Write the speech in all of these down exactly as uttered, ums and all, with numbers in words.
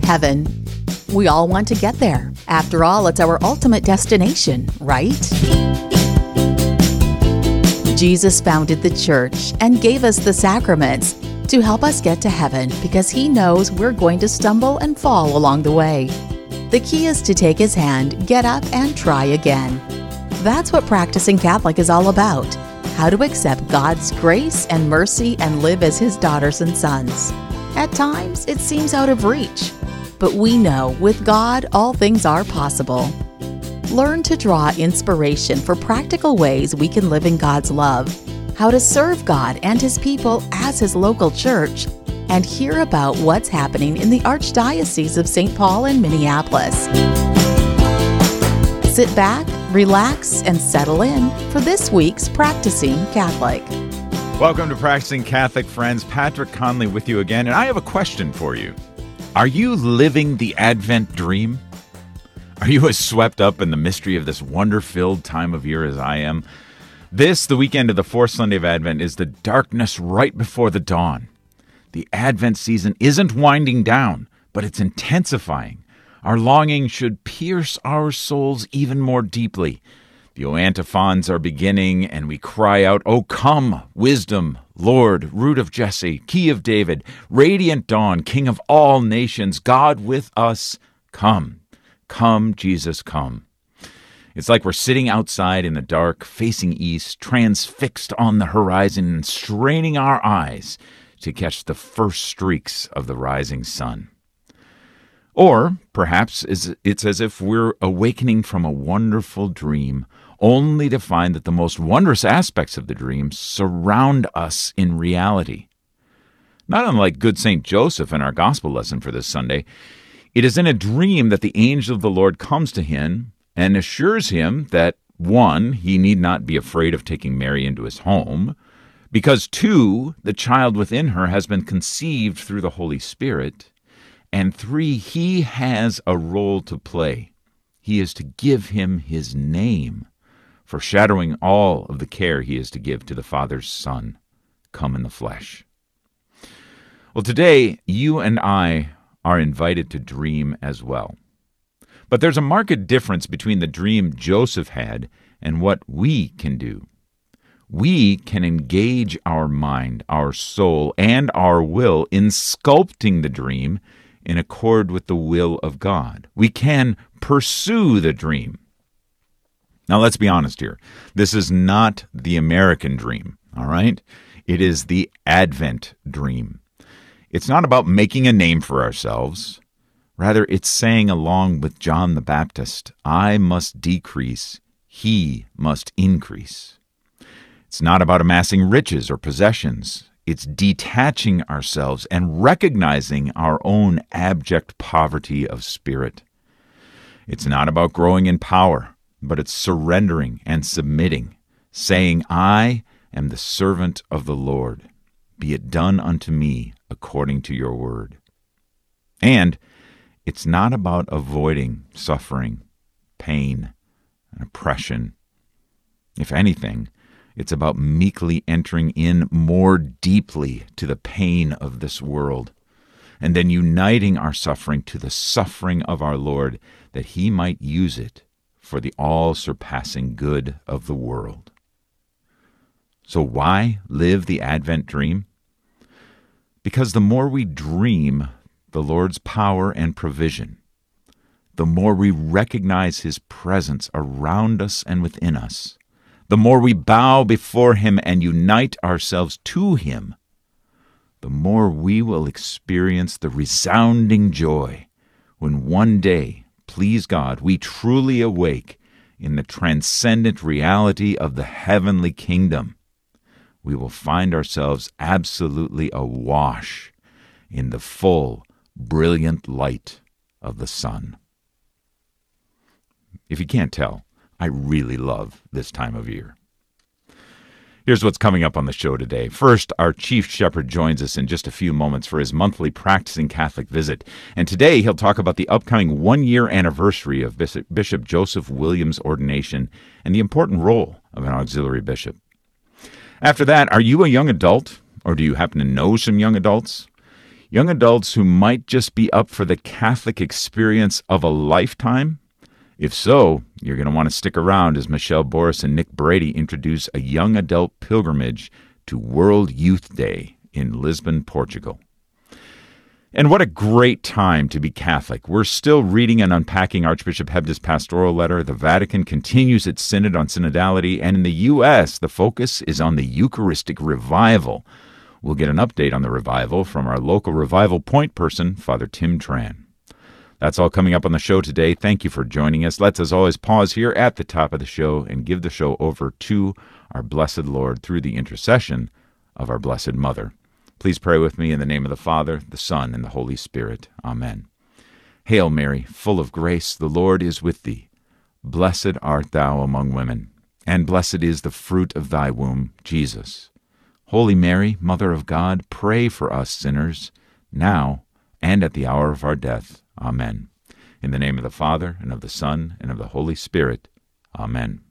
heaven. We all want to get there. After all, it's our ultimate destination, right? Jesus founded the church and gave us the sacraments to help us get to heaven because he knows we're going to stumble and fall along the way. The key is to take his hand, get up, and try again. That's what practicing Catholic is all about. How to accept God's grace and mercy and live as his daughters and sons. At times, it seems out of reach. But we know with God, all things are possible. Learn to draw inspiration for practical ways we can live in God's love, how to serve God and his people as his local church, and hear about what's happening in the Archdiocese of Saint Paul and Minneapolis. Sit back, relax, and settle in for this week's Practicing Catholic. Welcome to Practicing Catholic, friends. Patrick Conley with you again, and I have a question for you. Are you living the Advent dream? Are you as swept up in the mystery of this wonder-filled time of year as I am? This, the weekend of the fourth Sunday of Advent, is the darkness right before the dawn. The Advent season isn't winding down, but it's intensifying. Our longing should pierce our souls even more deeply. The O antiphons are beginning, and we cry out, "O come, wisdom, Lord, root of Jesse, key of David, radiant dawn, King of all nations, God with us, come, come, Jesus, come." It's like we're sitting outside in the dark, facing east, transfixed on the horizon and straining our eyes to catch the first streaks of the rising sun. Or perhaps it's as if we're awakening from a wonderful dream, only to find that the most wondrous aspects of the dream surround us in reality. Not unlike good Saint Joseph in our gospel lesson for this Sunday, it is in a dream that the angel of the Lord comes to him and assures him that, one, he need not be afraid of taking Mary into his home, because, two, the child within her has been conceived through the Holy Spirit, and three, he has a role to play. He is to give him his name, foreshadowing all of the care he is to give to the Father's Son, come in the flesh. Well, today, you and I are invited to dream as well. But there's a marked difference between the dream Joseph had and what we can do. We can engage our mind, our soul, and our will in sculpting the dream in accord with the will of God. We can pursue the dream. Now, let's be honest here. This is not the American dream, all right? It is the Advent dream. It's not about making a name for ourselves. Rather, it's saying along with John the Baptist, I must decrease, he must increase. It's not about amassing riches or possessions. It's detaching ourselves and recognizing our own abject poverty of spirit. It's not about growing in power, but it's surrendering and submitting, saying, I am the servant of the Lord. Be it done unto me according to your word. And it's not about avoiding suffering, pain, and oppression. If anything, it's about meekly entering in more deeply to the pain of this world, and then uniting our suffering to the suffering of our Lord, that he might use it for the all-surpassing good of the world. So why live the Advent dream? Because the more we dream the Lord's power and provision, the more we recognize his presence around us and within us, the more we bow before him and unite ourselves to him, the more we will experience the resounding joy when one day, please God, we truly awake in the transcendent reality of the heavenly kingdom. We will find ourselves absolutely awash in the full, brilliant light of the sun. If you can't tell, I really love this time of year. Here's what's coming up on the show today. First, our chief shepherd joins us in just a few moments for his monthly Practicing Catholic visit. And today he'll talk about the upcoming one-year anniversary of Bishop, Bishop Joseph Williams' ordination and the important role of an auxiliary bishop. After that, are you a young adult, or do you happen to know some young adults? Young adults who might just be up for the Catholic experience of a lifetime? If so, you're going to want to stick around as Michelle Boris and Nick Brady introduce a young adult pilgrimage to World Youth Day in Lisbon, Portugal. And what a great time to be Catholic. We're still reading and unpacking Archbishop Hebda's pastoral letter. The Vatican continues its synod on synodality, and in the U S, the focus is on the Eucharistic revival. We'll get an update on the revival from our local revival point person, Father Tim Tran. That's all coming up on the show today. Thank you for joining us. Let's, as always, pause here at the top of the show and give the show over to our blessed Lord through the intercession of our Blessed Mother. Please pray with me in the name of the Father, the Son, and the Holy Spirit. Amen. Hail Mary, full of grace, the Lord is with thee. Blessed art thou among women, and blessed is the fruit of thy womb, Jesus. Holy Mary, Mother of God, pray for us sinners, now and at the hour of our death. Amen. In the name of the Father, and of the Son, and of the Holy Spirit. Amen.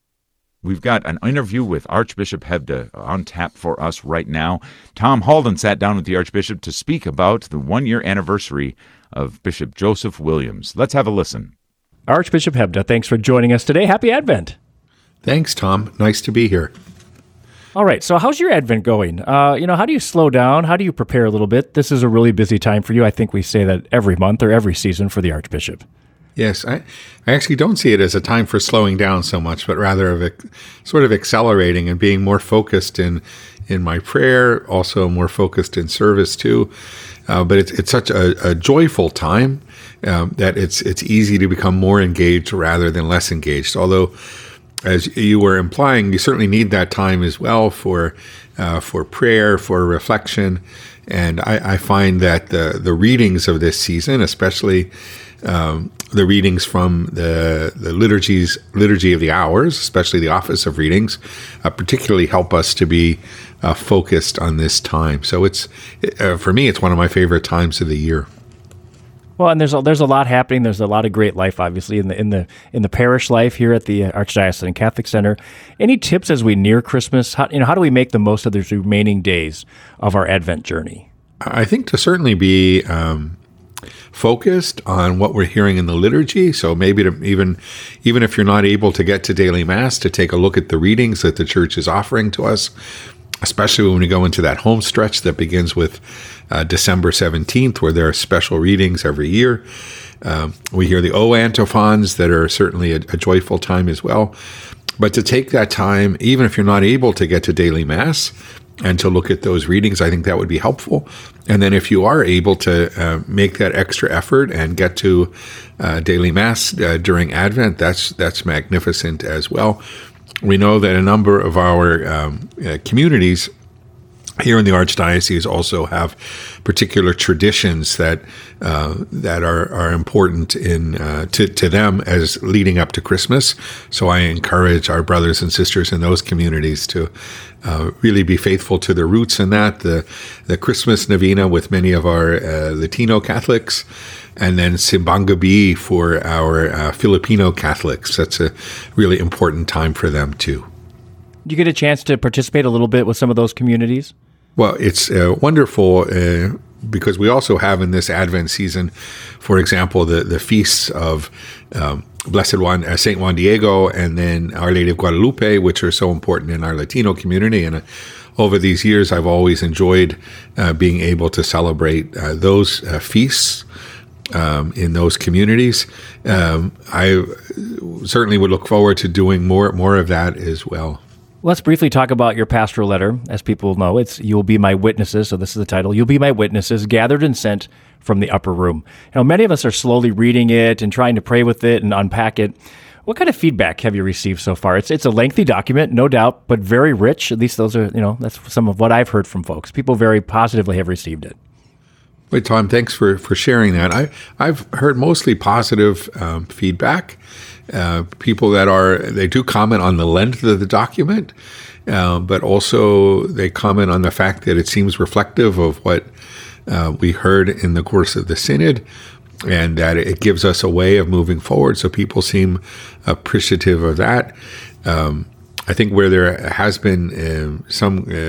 We've got an interview with Archbishop Hebda on tap for us right now. Tom Halden sat down with the Archbishop to speak about the one-year anniversary of Bishop Joseph Williams. Let's have a listen. Archbishop Hebda, thanks for joining us today. Happy Advent. Thanks, Tom. Nice to be here. All right, so how's your Advent going? Uh, you know, how do you slow down? How do you prepare a little bit? This is a really busy time for you. I think we say that every month or every season for the Archbishop. Yes, I, I actually don't see it as a time for slowing down so much, but rather of ex- sort of accelerating and being more focused in in my prayer, also more focused in service too. Uh, but it's it's such a, a joyful time um, that it's it's easy to become more engaged rather than less engaged. Although, as you were implying, you certainly need that time as well for uh, for prayer, for reflection. And I, I find that the the readings of this season, especially Um, the readings from the the liturgies, liturgy of the hours, especially the office of readings, uh, particularly help us to be uh, focused on this time. So it's uh, for me, it's one of my favorite times of the year. Well, and there's a, there's a lot happening. There's a lot of great life, obviously, in the in the in the parish life here at the Archdiocesan Catholic Center. Any tips as we near Christmas? How, you know, how do we make the most of these remaining days of our Advent journey? I think to certainly be Um, focused on what we're hearing in the liturgy. So maybe to even even if you're not able to get to daily mass, to take a look at the readings that the church is offering to us, especially when we go into that home stretch that begins with uh, December seventeenth, where there are special readings every year. Um, we hear the O antiphons that are certainly a, a joyful time as well. But to take that time, even if you're not able to get to daily mass, and to look at those readings, I think that would be helpful. And then if you are able to uh, make that extra effort and get to uh, daily mass uh, during Advent, that's that's magnificent as well. We know that a number of our um, uh, communities here in the Archdiocese also have particular traditions that uh, that are, are important in uh, to, to them as leading up to Christmas. So I encourage our brothers and sisters in those communities to uh, really be faithful to their roots in that. The the Christmas novena with many of our uh, Latino Catholics, and then Simbang Gabi for our uh, Filipino Catholics. That's a really important time for them too. Do you get a chance to participate a little bit with some of those communities? Well, it's uh, wonderful uh, because we also have in this Advent season, for example, the, the feasts of um, Blessed Juan, uh, Saint Juan Diego, and then Our Lady of Guadalupe, which are so important in our Latino community. And uh, over these years, I've always enjoyed uh, being able to celebrate uh, those uh, feasts um, in those communities. Um, I certainly would look forward to doing more more of that as well. Let's briefly talk about your pastoral letter. As people know, it's "You'll be my witnesses." So this is the title. "You'll be my witnesses, gathered and sent from the upper room." You know, many of us are slowly reading it and trying to pray with it and unpack it. What kind of feedback have you received so far? It's it's a lengthy document, no doubt, but very rich. At least those are, you know, that's some of what I've heard from folks. People very positively have received it. Wait, Tom, thanks for, for sharing that. I, I've heard mostly positive um, feedback. Uh, people that are, they do comment on the length of the document, uh, but also they comment on the fact that it seems reflective of what uh, we heard in the course of the Synod, and that it gives us a way of moving forward. So people seem appreciative of that. Um, I think where there has been uh, some uh,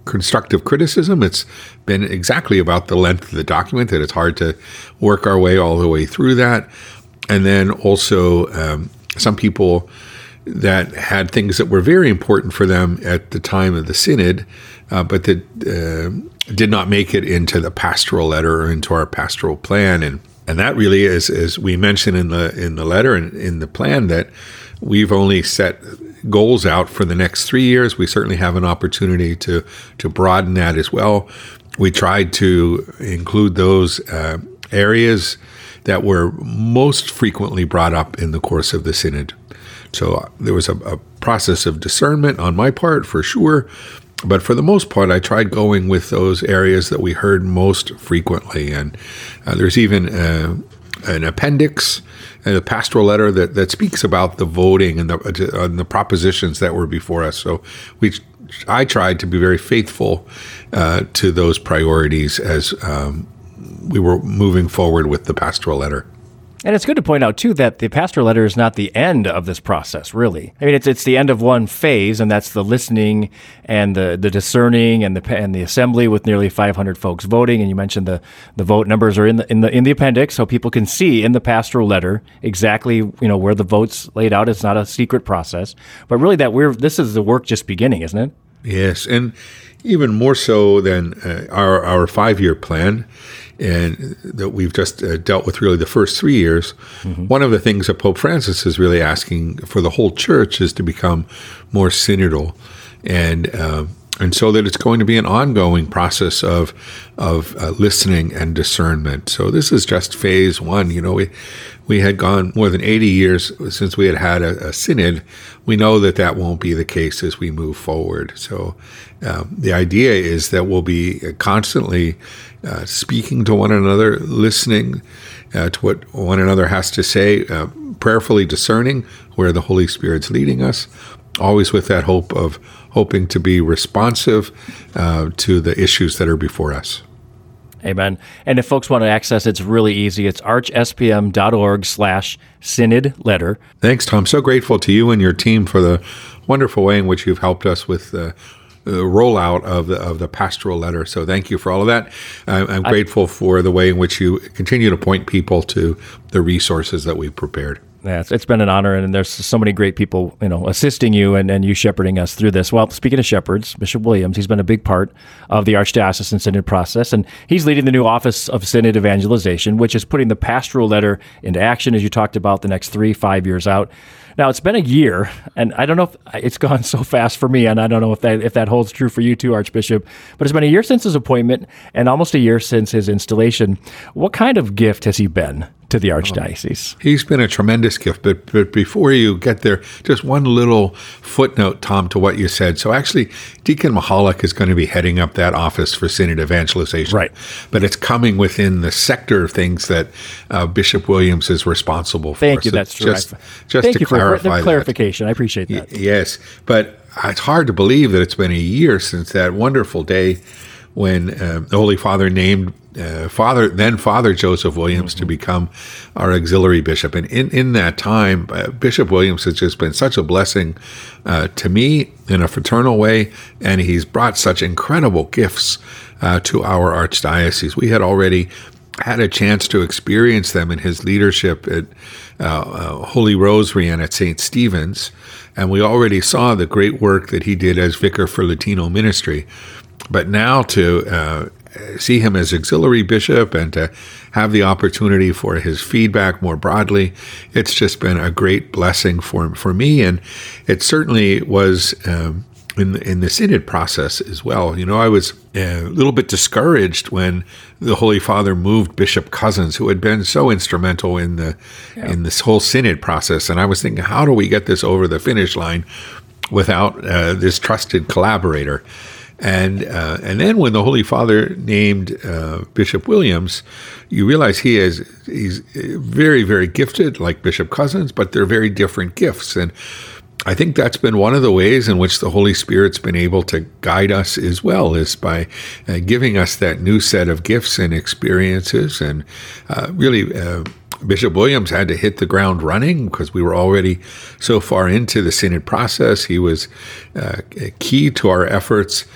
constructive criticism. It's been exactly about the length of the document, that it's hard to work our way all the way through that. And then also um, some people that had things that were very important for them at the time of the synod, uh, but that uh, did not make it into the pastoral letter or into our pastoral plan. And and that really is, as we mentioned in the in the letter and in the plan, that we've only set goals out for the next three years. We certainly have an opportunity to to broaden that as well. We tried to include those uh, areas that were most frequently brought up in the course of the synod. So uh, there was a, a process of discernment on my part, for sure. But for the most part, I tried going with those areas that we heard most frequently. And uh, there's even uh, an appendix, uh, the pastoral letter that, that speaks about the voting and the, uh, and the propositions that were before us. So we, I tried to be very faithful uh, to those priorities as um, we were moving forward with the pastoral letter. And it's good to point out, too, that the pastoral letter is not the end of this process, really. I mean, it's it's the end of one phase, and that's the listening and the, the discerning and the and the assembly with nearly five hundred folks voting. And you mentioned the, the vote numbers are in the in the in the appendix, so people can see in the pastoral letter exactly, you know, where the votes laid out. It's not a secret process, but really that we're this is the work just beginning, isn't it? Yes, and even more so than uh, our our five-year plan, and that we've just uh, dealt with really the first three years. Mm-hmm. One of the things that Pope Francis is really asking for the whole church is to become more synodal, and uh, and so that it's going to be an ongoing process of of uh, listening and discernment. So this is just phase one. You know, we we had gone more than eighty years since we had had a, a synod. We know that that won't be the case as we move forward. So um, the idea is that we'll be constantly uh, speaking to one another, listening uh, to what one another has to say, uh, prayerfully discerning where the Holy Spirit's leading us, always with that hope of hoping to be responsive uh, to the issues that are before us. Amen. And if folks want to access it, it's really easy. It's archspm.org slash synod letter. Thanks, Tom. So grateful to you and your team for the wonderful way in which you've helped us with the, the rollout of the of the pastoral letter. So thank you for all of that. I'm, I'm I, grateful for the way in which you continue to point people to the resources that we've prepared. Yeah, it's, it's been an honor, and there's so many great people, you know, assisting you and, and you shepherding us through this. Well, speaking of shepherds, Bishop Williams, he's been a big part of the Archdiocesan Synod process, and he's leading the new Office of Synod Evangelization, which is putting the pastoral letter into action, as you talked about, the next three, five years out. Now, it's been a year, and I don't know if it's gone so fast for me, and I don't know if that if that holds true for you too, Archbishop, but it's been a year since his appointment and almost a year since his installation. What kind of gift has he been to the Archdiocese? Oh, he's been a tremendous gift, but, but before you get there, just one little footnote, Tom, to what you said. So actually, Deacon Mahalik is going to be heading up that Office for Synod Evangelization. Right. But it's coming within the sector of things that uh, Bishop Williams is responsible for. Thank you, so that's true. Just, just Thank to you for clarify the clarification. That. I appreciate that. Y- yes, but it's hard to believe that it's been a year since that wonderful day when uh, the Holy Father named uh, Father then Father Joseph Williams mm-hmm. to become our auxiliary bishop. And in, in that time, uh, Bishop Williams has just been such a blessing uh, to me in a fraternal way, and he's brought such incredible gifts uh, to our archdiocese. We had already had a chance to experience them in his leadership at uh, uh, Holy Rosary and at Saint Stephen's, and we already saw the great work that he did as vicar for Latino ministry. But now to uh, see him as auxiliary bishop and to have the opportunity for his feedback more broadly, it's just been a great blessing for for me, and it certainly was um, in in the synod process as well. You know, I was a little bit discouraged when the Holy Father moved Bishop Cousins, who had been so instrumental in the yeah. in this whole synod process, and I was thinking, how do we get this over the finish line without uh, this trusted collaborator? And uh, and then when the Holy Father named uh, Bishop Williams, you realize he is he's very, very gifted, like Bishop Cousins, but they're very different gifts. And I think that's been one of the ways in which the Holy Spirit's been able to guide us as well, is by uh, giving us that new set of gifts and experiences. And uh, really, uh, Bishop Williams had to hit the ground running because we were already so far into the synod process. He was uh, key to our efforts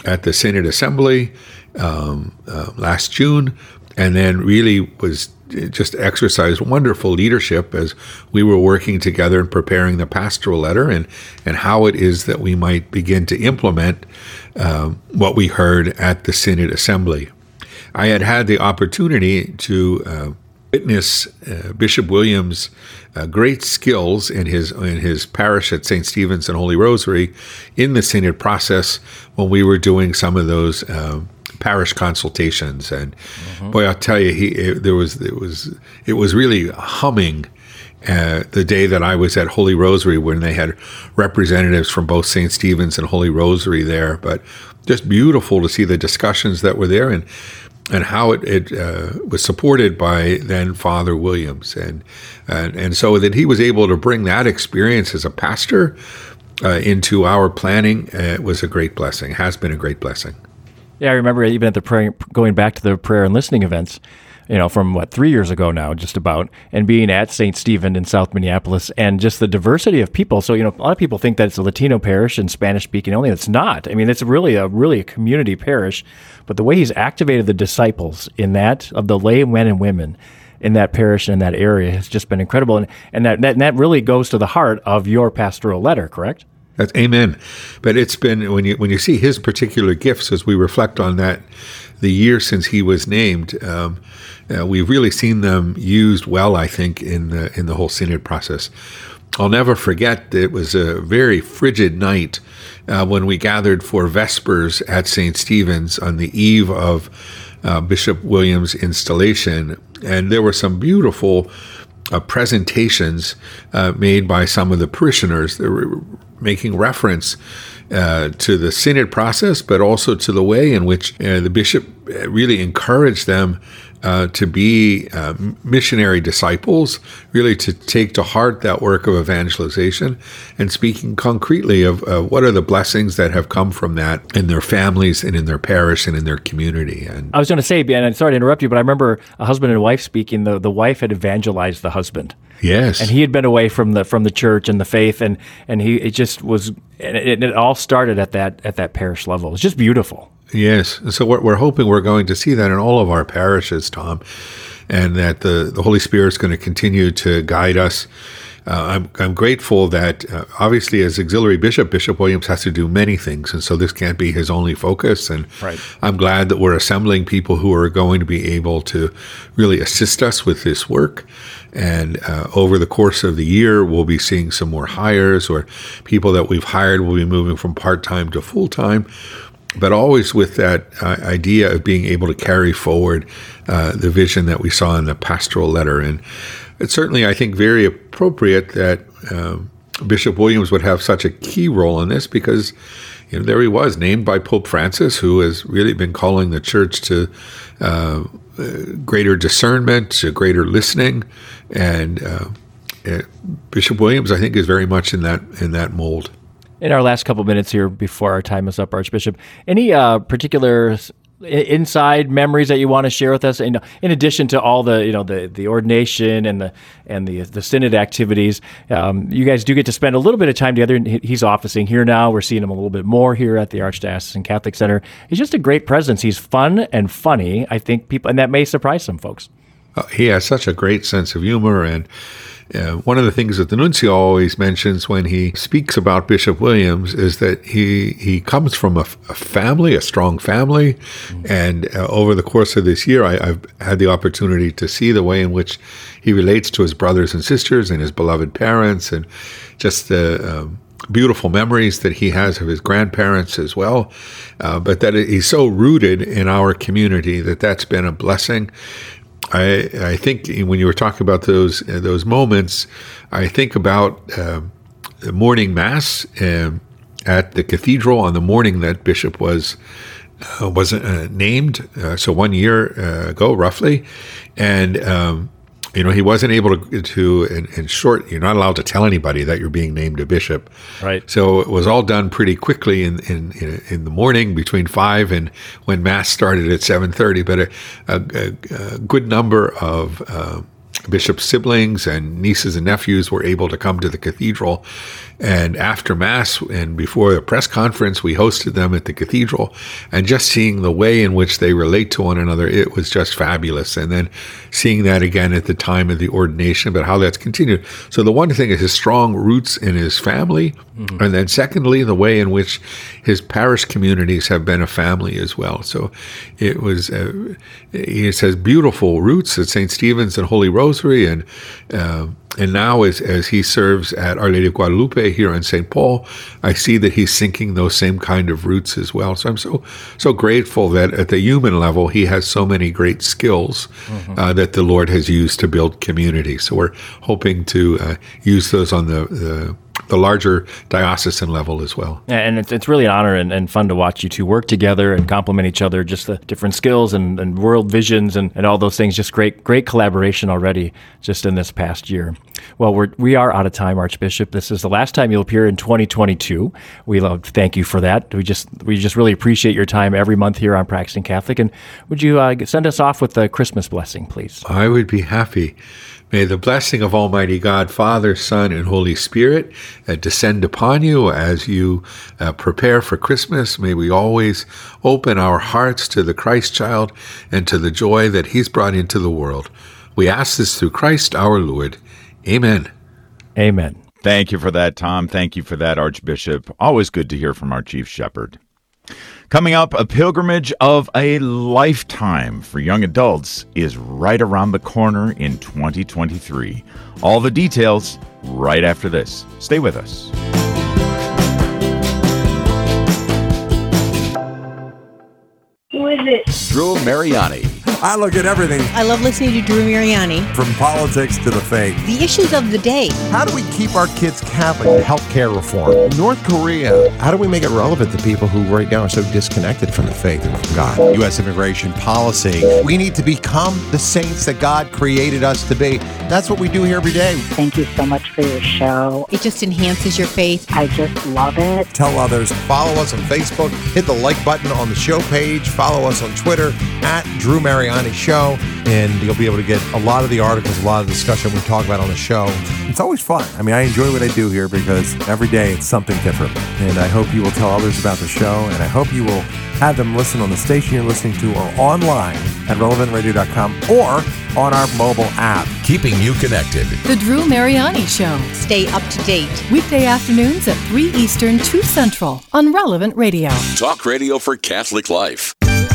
at the Synod Assembly um, uh, last June, and then really was just exercised wonderful leadership as we were working together and preparing the pastoral letter, and, and how it is that we might begin to implement um, what we heard at the Synod Assembly. I had had the opportunity to uh, witness uh, Bishop Williams' uh, great skills in his in his parish at Saint Stephen's and Holy Rosary in the synod process when we were doing some of those uh, parish consultations. And mm-hmm. boy, I'll tell you, he it, there was it was it was really humming uh, the day that I was at Holy Rosary when they had representatives from both Saint Stephen's and Holy Rosary there. But just beautiful to see the discussions that were there, and and how it, it uh, was supported by then Father Williams. And, and and so that he was able to bring that experience as a pastor uh, into our planning uh, was a great blessing, has been a great blessing. Yeah, I remember even at the prayer, going back to the prayer and listening events, you know, from what, three years ago now, just about, and being at Saint Stephen in South Minneapolis, and just the diversity of people. So, you know, a lot of people think that it's a Latino parish and Spanish speaking only. It's not. I mean, it's really a really a community parish, but the way he's activated the disciples in that, of the lay men and women in that parish and in that area, has just been incredible. And, and that, that, and that really goes to the heart of your pastoral letter, correct? That's amen. But it's been, when you when you see his particular gifts, as we reflect on that, the year since he was named, um, uh, we've really seen them used well, I think, in the in the whole synod process. I'll never forget that it was a very frigid night uh, when we gathered for Vespers at Saint Stephen's on the eve of uh, Bishop Williams' installation, and there were some beautiful uh, presentations uh, made by some of the parishioners. They were making reference uh, to the synod process, but also to the way in which uh, the bishop really encouraged them uh, to be uh, missionary disciples, really to take to heart that work of evangelization, and speaking concretely of uh, what are the blessings that have come from that in their families and in their parish and in their community. And I was going to say, and I'm sorry to interrupt you, but I remember a husband and wife speaking. The, the wife had evangelized the husband. Yes, and he had been away from the from the church and the faith, and, and he it just was. And it, it all started at that at that parish level. It's just beautiful. Yes, and so we're, we're hoping we're going to see that in all of our parishes, Tom, and that the the Holy Spirit is going to continue to guide us. Uh, I'm I'm grateful that uh, obviously as auxiliary bishop, Bishop Williams has to do many things, and so this can't be his only focus. And right. I'm glad that we're assembling people who are going to be able to really assist us with this work. And uh, over the course of the year, we'll be seeing some more hires, or people that we've hired will be moving from part-time to full-time, but always with that uh, idea of being able to carry forward uh, the vision that we saw in the pastoral letter. And it's certainly, I think, very appropriate that um, Bishop Williams would have such a key role in this, because you know, there he was, named by Pope Francis, who has really been calling the church to uh, uh, greater discernment, to greater listening, and uh, uh, Bishop Williams, I think, is very much in that in that mold. In our last couple minutes here before our time is up, Archbishop, any uh, particular inside memories that you want to share with us, in, in addition to all the you know the, the ordination and the and the the synod activities? Um, you guys do get to spend a little bit of time together. He's officing here now. We're seeing him a little bit more here at the Archdiocesan Catholic Center. He's just a great presence. He's fun and funny. I think people, and that may surprise some folks. Uh, he has such a great sense of humor, and Uh, one of the things that the nuncio always mentions when he speaks about Bishop Williams is that he he comes from a, a family, a strong family, mm-hmm. and uh, over the course of this year, I, I've had the opportunity to see the way in which he relates to his brothers and sisters and his beloved parents, and just the um, beautiful memories that he has of his grandparents as well, uh, but that he's so rooted in our community that that's been a blessing. I, I think when you were talking about those uh, those moments, I think about uh, the morning mass um, at the cathedral on the morning that Bishop was uh, was uh, named, uh, so one year uh, ago roughly, and um, you know he wasn't able to. to in, in short, you're not allowed to tell anybody that you're being named a bishop, right? So it was all done pretty quickly in in in the morning between five and when mass started at seven thirty. But a, a, a good number of uh, Bishop's siblings and nieces and nephews were able to come to the cathedral. And after Mass and before the press conference, we hosted them at the cathedral. And just seeing the way in which they relate to one another, it was just fabulous. And then seeing that again at the time of the ordination, but how that's continued. So the one thing is his strong roots in his family. Mm-hmm. And then secondly, the way in which his parish communities have been a family as well. So it was, uh, he says, beautiful roots at Saint Stephen's and Holy Rosary. And uh, and now as, as he serves at Our Lady of Guadalupe here in Saint Paul, I see that he's sinking those same kind of roots as well. So I'm so so grateful that at the human level, he has so many great skills mm-hmm. uh, that the Lord has used to build community. So we're hoping to uh, use those on the, the the larger diocesan level as well. Yeah, and it's it's really an honor and, and fun to watch you two work together and complement each other, just the different skills and, and world visions and, and all those things. Just great great collaboration already just in this past year. Well, we're, we are out of time, Archbishop. This is the last time you'll appear in twenty twenty-two. We love to thank you for that. We just we just really appreciate your time every month here on Practicing Catholic. And would you uh, send us off with a Christmas blessing, please? I would be happy. May the blessing of Almighty God, Father, Son, and Holy Spirit uh, descend upon you as you uh, prepare for Christmas. May we always open our hearts to the Christ child and to the joy that he's brought into the world. We ask this through Christ our Lord. Amen. Amen. Thank you for that, Tom. Thank you for that, Archbishop. Always good to hear from our Chief Shepherd. Coming up, a pilgrimage of a lifetime for young adults is right around the corner in twenty twenty-three. All the details right after this. Stay with us. Who is it? Drew Mariani. I look at everything. I love listening to Drew Mariani. From politics to the faith. The issues of the day. How do we keep our kids Catholic? Healthcare reform. North Korea. How do we make it relevant to people who right now are so disconnected from the faith and from God? U S immigration policy. We need to become the saints that God created us to be. That's what we do here every day. Thank you so much for your show. It just enhances your faith. I just love it. Tell others. Follow us on Facebook. Hit the like button on the show page. Follow us on Twitter at Drew Mariani Show, and you'll be able to get a lot of the articles, a lot of the discussion we talk about on the show. It's always fun. I mean, I enjoy what I do here because every day it's something different. And I hope you will tell others about the show, and I hope you will have them listen on the station you're listening to or online at relevant radio dot com or on our mobile app. Keeping you connected. The Drew Mariani Show. Stay up to date. Weekday afternoons at three Eastern, two Central on Relevant Radio. Talk radio for Catholic life.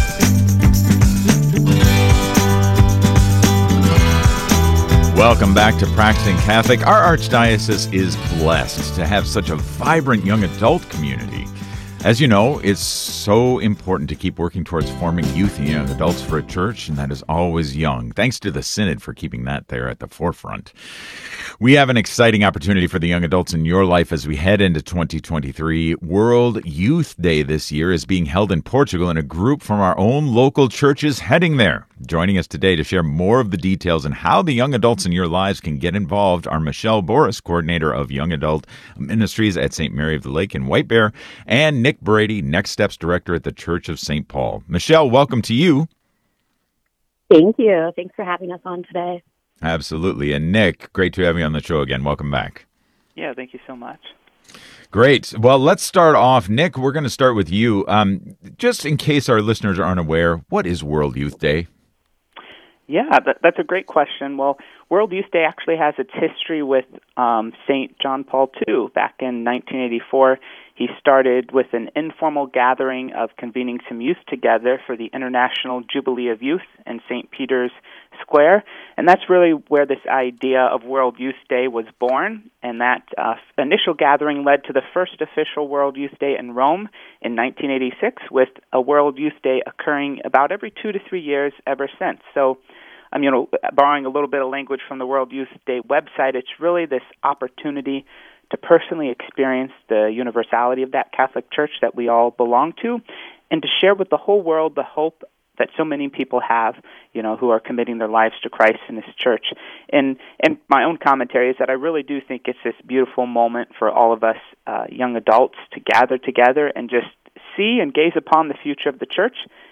Welcome back to Practicing Catholic. Our Archdiocese is blessed to have such a vibrant young adult community. As you know, it's so important to keep working towards forming youth and young adults for a church, and that is always young. Thanks to the Synod for keeping that there at the forefront. We have an exciting opportunity for the young adults in your life as we head into twenty twenty-three. World Youth Day this year is being held in Portugal, and a group from our own local church is heading there. Joining us today to share more of the details and how the young adults in your lives can get involved are Michelle Boris, coordinator of Young Adult Ministries at Saint Mary of the Lake in White Bear, and Nick Brady, Next Steps Director at the Church of Saint Paul. Michelle, welcome to you. Thank you. Thanks for having us on today. Absolutely. And Nick, great to have you on the show again. Welcome back. Yeah, thank you so much. Great. Well, let's start off. Nick, we're going to start with you. Um, just in case our listeners aren't aware, what is World Youth Day? Yeah, that, that's a great question. Well, World Youth Day actually has its history with um, Saint John Paul the Second. Back in nineteen eighty-four, he started with an informal gathering of convening some youth together for the International Jubilee of Youth in Saint Peter's Square. And that's really where this idea of World Youth Day was born. And that uh, initial gathering led to the first official World Youth Day in Rome in nineteen eighty-six, with a World Youth Day occurring about every two to three years ever since. So, I'm, you know, borrowing a little bit of language from the World Youth Day website, it's really this opportunity to personally experience the universality of that Catholic Church that we all belong to, and to share with the whole world the hope that so many people have, you know, who are committing their lives to Christ and His Church. And and my own commentary is that I really do think it's this beautiful moment for all of us uh, young adults to gather together and just see and gaze upon the future of the Church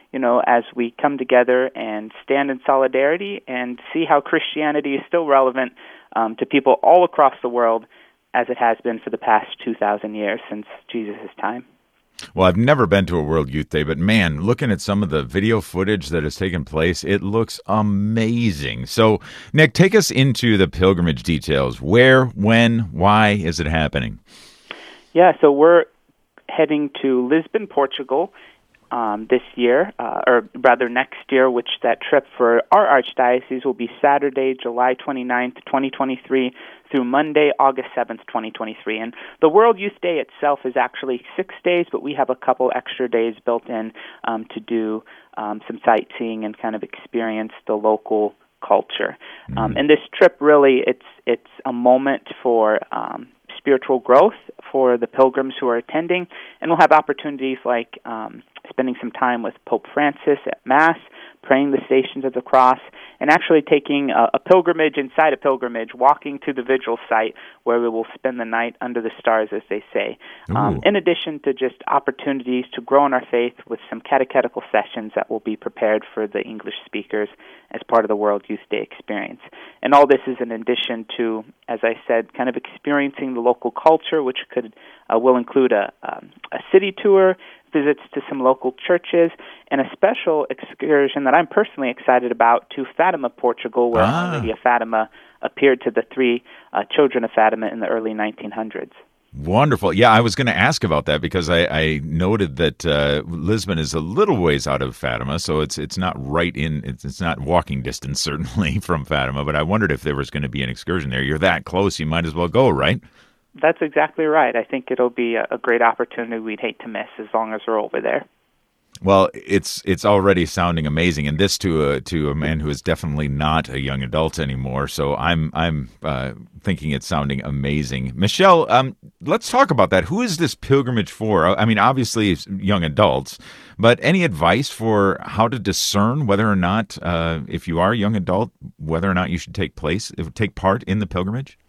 you know, as we come together and stand in solidarity and see how Christianity is still relevant um, to people all across the world as it has been for the past two thousand years since Jesus' time. Well, I've never been to a World Youth Day, but man, looking at some of the video footage that has taken place, it looks amazing. So, Nick, take us into the pilgrimage details. Where, when, why is it happening? Yeah, so we're heading to Lisbon, Portugal um, this year, uh, or rather next year, which that trip for our archdiocese will be Saturday, July twenty-ninth, twenty twenty-three, through Monday, August seventh, twenty twenty-three. And the World Youth Day itself is actually six days, but we have a couple extra days built in um, to do um, some sightseeing and kind of experience the local culture. Mm-hmm. Um, and this trip really, it's it's a moment for um, spiritual growth for the pilgrims who are attending, and we'll have opportunities like um, spending some time with Pope Francis at Mass, praying the Stations of the Cross, and actually taking a, a pilgrimage inside a pilgrimage, walking to the vigil site where we will spend the night under the stars, as they say. Um, in addition to just opportunities to grow in our faith with some catechetical sessions that will be prepared for the English speakers as part of the World Youth Day experience. And all this is in addition to, as I said, kind of experiencing the local culture, which could uh, will include a, um, a city tour, visits to some local churches, and a special excursion that I'm personally excited about to Fatima, Portugal, where ah. Our Lady of Fatima appeared to the three uh, children of Fatima in the early nineteen hundreds. Wonderful. Yeah, I was going to ask about that because I, I noted that uh, Lisbon is a little ways out of Fatima, so it's it's not right in, it's, it's not walking distance, certainly, from Fatima, but I wondered if there was going to be an excursion there. You're that close, you might as well go, right? That's exactly right. I think it'll be a, a great opportunity we'd hate to miss as long as we're over there. Well, it's it's already sounding amazing, and this to a to a man who is definitely not a young adult anymore. So I'm I'm uh, thinking it's sounding amazing. Michelle, um, let's talk about that. Who is this pilgrimage for? I mean, obviously it's young adults, but any advice for how to discern whether or not, uh, if you are a young adult, whether or not you should take place take part in the pilgrimage?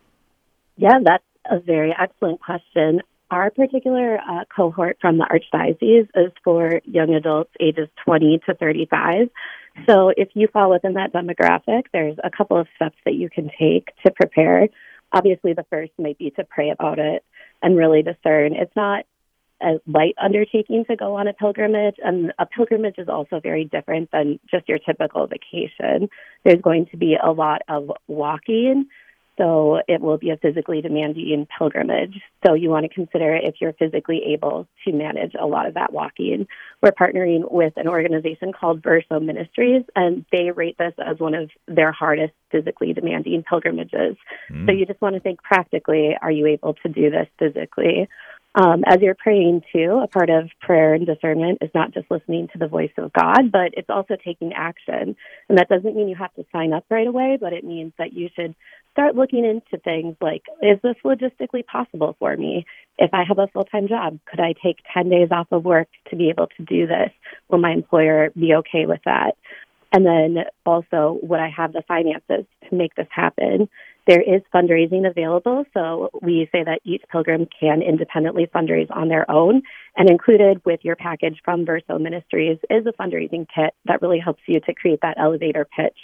Yeah, that's a very excellent question. Our particular uh, cohort from the Archdiocese is for young adults ages twenty to thirty-five. So if you fall within that demographic, there's a couple of steps that you can take to prepare. Obviously, the first might be to pray about it and really discern. It's not a light undertaking to go on a pilgrimage, and a pilgrimage is also very different than just your typical vacation. There's going to be a lot of walking, so it will be a physically demanding pilgrimage. So you want to consider if you're physically able to manage a lot of that walking. We're partnering with an organization called Verso Ministries, and they rate this as one of their hardest physically demanding pilgrimages. Mm. So you just want to think practically, are you able to do this physically? Um, as you're praying, too, a part of prayer and discernment is not just listening to the voice of God, but it's also taking action. And that doesn't mean you have to sign up right away, but it means that you should start looking into things like, is this logistically possible for me? If I have a full-time job, could I take ten days off of work to be able to do this? Will my employer be okay with that? And then also, would I have the finances to make this happen? There is fundraising available, so we say that each pilgrim can independently fundraise on their own, and included with your package from Verso Ministries is a fundraising kit that really helps you to create that elevator pitch.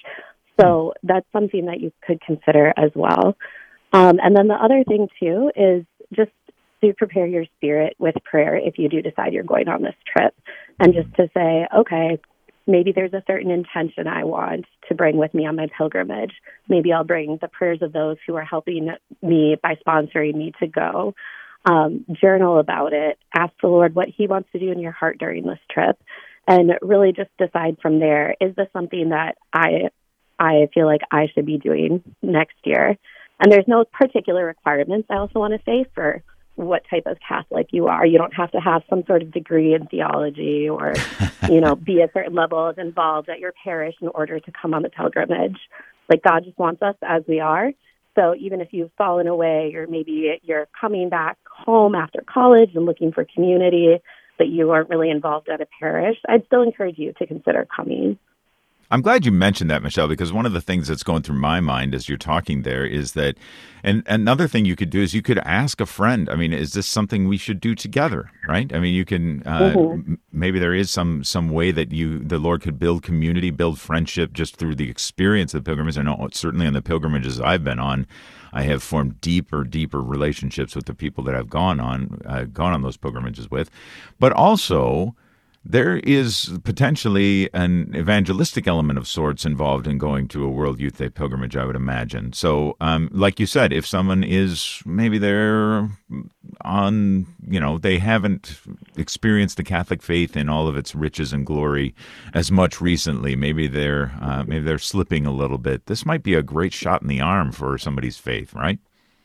So that's something that you could consider as well. Um, and then the other thing, too, is just to prepare your spirit with prayer if you do decide you're going on this trip, and just to say, okay, maybe there's a certain intention I want to bring with me on my pilgrimage. Maybe I'll bring the prayers of those who are helping me by sponsoring me to go. Um, journal about it. Ask the Lord what he wants to do in your heart during this trip. And really just decide from there, is this something that I I feel like I should be doing next year? And there's no particular requirements, I also want to say, for what type of Catholic you are. You don't have to have some sort of degree in theology or, you know, be a certain level of involved at your parish in order to come on the pilgrimage. Like, God just wants us as we are. So even if you've fallen away, or maybe you're coming back home after college and looking for community, but you aren't really involved at a parish, I'd still encourage you to consider coming. I'm glad you mentioned that, Michelle, because one of the things that's going through my mind as you're talking there is that, and another thing you could do is you could ask a friend. I mean, is this something we should do together? Right? I mean, you can uh, mm-hmm. m- maybe there is some some way that you the Lord could build community, build friendship just through the experience of the pilgrimage. I know certainly on the pilgrimages I've been on, I have formed deeper, deeper relationships with the people that I've gone on, uh, gone on those pilgrimages with, but also. There is potentially an evangelistic element of sorts involved in going to a World Youth Day pilgrimage, I would imagine. So, um, like you said, if someone is, maybe they're on, you know, they haven't experienced the Catholic faith in all of its riches and glory as much recently, maybe they're, uh, maybe they're slipping a little bit. This might be a great shot in the arm for somebody's faith, right?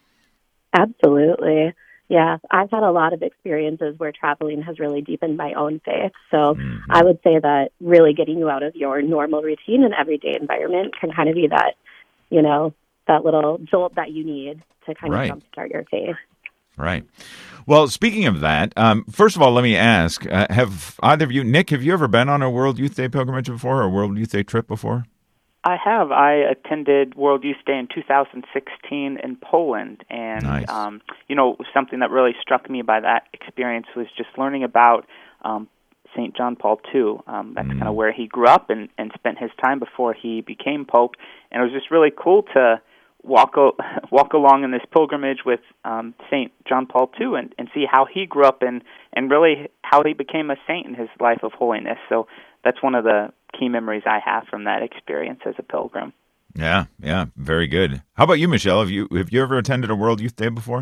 Absolutely. Yeah, I've had a lot of experiences where traveling has really deepened my own faith. So mm-hmm. I would say that really getting you out of your normal routine and everyday environment can kind of be that, you know, that little jolt that you need to kind right. of jumpstart your faith. Right. Well, speaking of that, um, first of all, let me ask, uh, have either of you, Nick, have you ever been on a World Youth Day pilgrimage before or a World Youth Day trip before? I have. I attended World Youth Day in two thousand sixteen in Poland, and nice. um, you know, something that really struck me by that experience was just learning about um, Saint John Paul the Second. Um, that's mm. kind of where he grew up and, and spent his time before he became Pope, and it was just really cool to walk o- walk along in this pilgrimage with um, Saint John Paul the Second and, and see how he grew up and, and really how he became a saint in his life of holiness. So that's one of the key memories I have from that experience as a pilgrim. Yeah, yeah, very good. How about you, Michelle? Have you have you ever attended a World Youth Day before?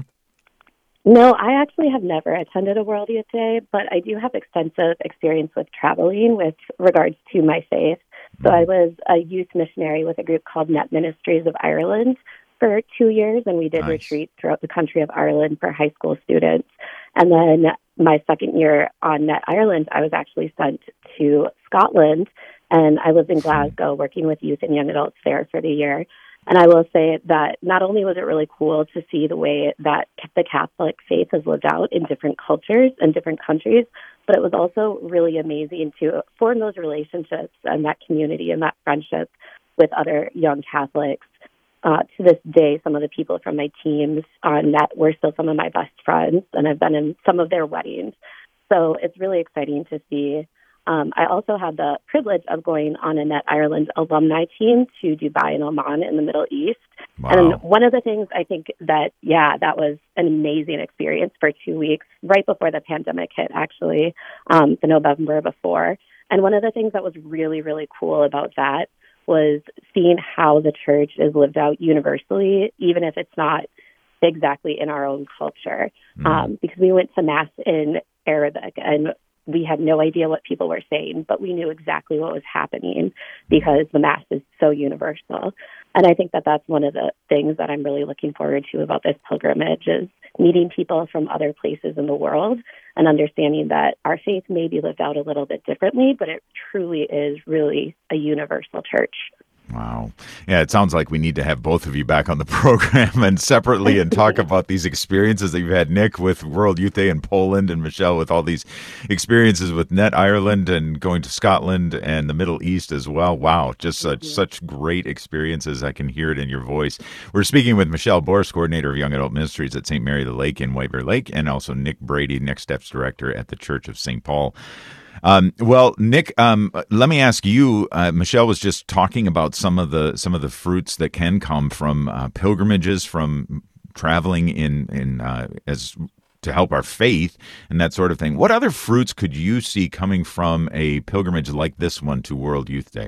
No, I actually have never attended a World Youth Day, but I do have extensive experience with traveling with regards to my faith. So I was a youth missionary with a group called Net Ministries of Ireland for two years, and we did nice. retreats throughout the country of Ireland for high school students. And then my second year on Net Ireland, I was actually sent to Scotland, and I lived in Glasgow working with youth and young adults there for the year. And I will say that not only was it really cool to see the way that the Catholic faith is lived out in different cultures and different countries, but it was also really amazing to form those relationships and that community and that friendship with other young Catholics. Uh, to this day, some of the people from my teams on Net were still some of my best friends, and I've been in some of their weddings. So it's really exciting to see. Um, I also had the privilege of going on a Net Ireland alumni team to Dubai and Oman in the Middle East. Wow. And one of the things I think that, yeah, that was an amazing experience for two weeks, right before the pandemic hit, actually, um, the November before. And one of the things that was really, really cool about that was seeing how the church is lived out universally, even if it's not exactly in our own culture. Mm. Um, because we went to Mass in Arabic, and we had no idea what people were saying, but we knew exactly what was happening because the Mass is so universal. And I think that that's one of the things that I'm really looking forward to about this pilgrimage is meeting people from other places in the world and understanding that our faith may be lived out a little bit differently, but it truly is really a universal church. Wow. Yeah, it sounds like we need to have both of you back on the program and separately and talk about these experiences that you've had, Nick, with World Youth Day in Poland, and Michelle with all these experiences with Net Ireland and going to Scotland and the Middle East as well. Wow, just such, mm-hmm. such great experiences. I can hear it in your voice. We're speaking with Michelle Boris, coordinator of Young Adult Ministries at Saint Mary the Lake in White Bear Lake, and also Nick Brady, Next Steps Director at the Church of Saint Paul. Um, well, Nick, um, let me ask you. Uh, Michelle was just talking about some of the some of the fruits that can come from uh, pilgrimages, from traveling in in uh, as to help our faith and that sort of thing. What other fruits could you see coming from a pilgrimage like this one to World Youth Day?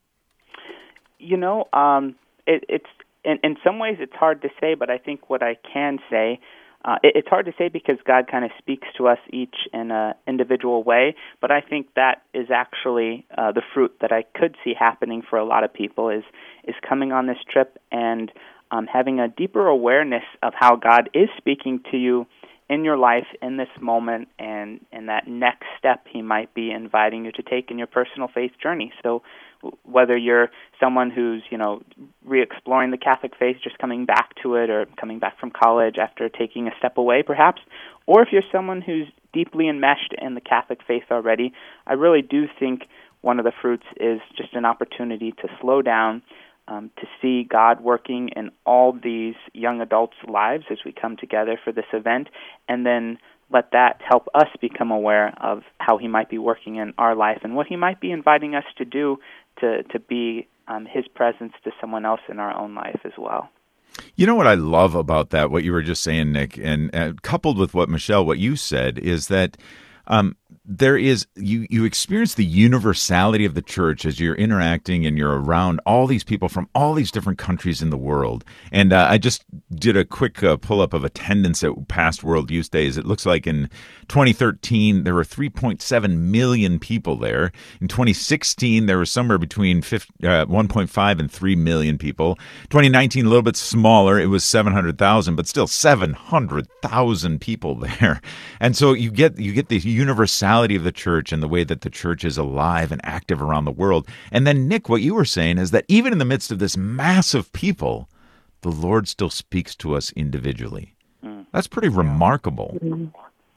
You know, um, it, it's in, in some ways it's hard to say, but I think what I can say. Uh, it, it's hard to say because God kind of speaks to us each in an individual way, but I think that is actually uh, the fruit that I could see happening for a lot of people is is coming on this trip and um, having a deeper awareness of how God is speaking to you in your life in this moment and, and that next step He might be inviting you to take in your personal faith journey. So whether you're someone who's, you know, re-exploring the Catholic faith, just coming back to it, or coming back from college after taking a step away, perhaps, or if you're someone who's deeply enmeshed in the Catholic faith already, I really do think one of the fruits is just an opportunity to slow down, um, to see God working in all these young adults' lives as we come together for this event, and then let that help us become aware of how he might be working in our life and what he might be inviting us to do to, to be um, his presence to someone else in our own life as well. You know what I love about that, what you were just saying, Nick, and uh, coupled with what Michelle, what you said, is that um, there is, you, you experience the universality of the church as you're interacting and you're around all these people from all these different countries in the world. And uh, I just did a quick uh, pull-up of attendance at past World Youth Days. It looks like in twenty thirteen, there were three point seven million people there. In twenty sixteen, there was somewhere between uh, one point five and three million people. twenty nineteen, a little bit smaller. It was seven hundred thousand, but still seven hundred thousand people there. And so you get you get the universality of the church and the way that the church is alive and active around the world. And then, Nick, what you were saying is that even in the midst of this massive people, the Lord still speaks to us individually. Mm. That's pretty remarkable. Mm.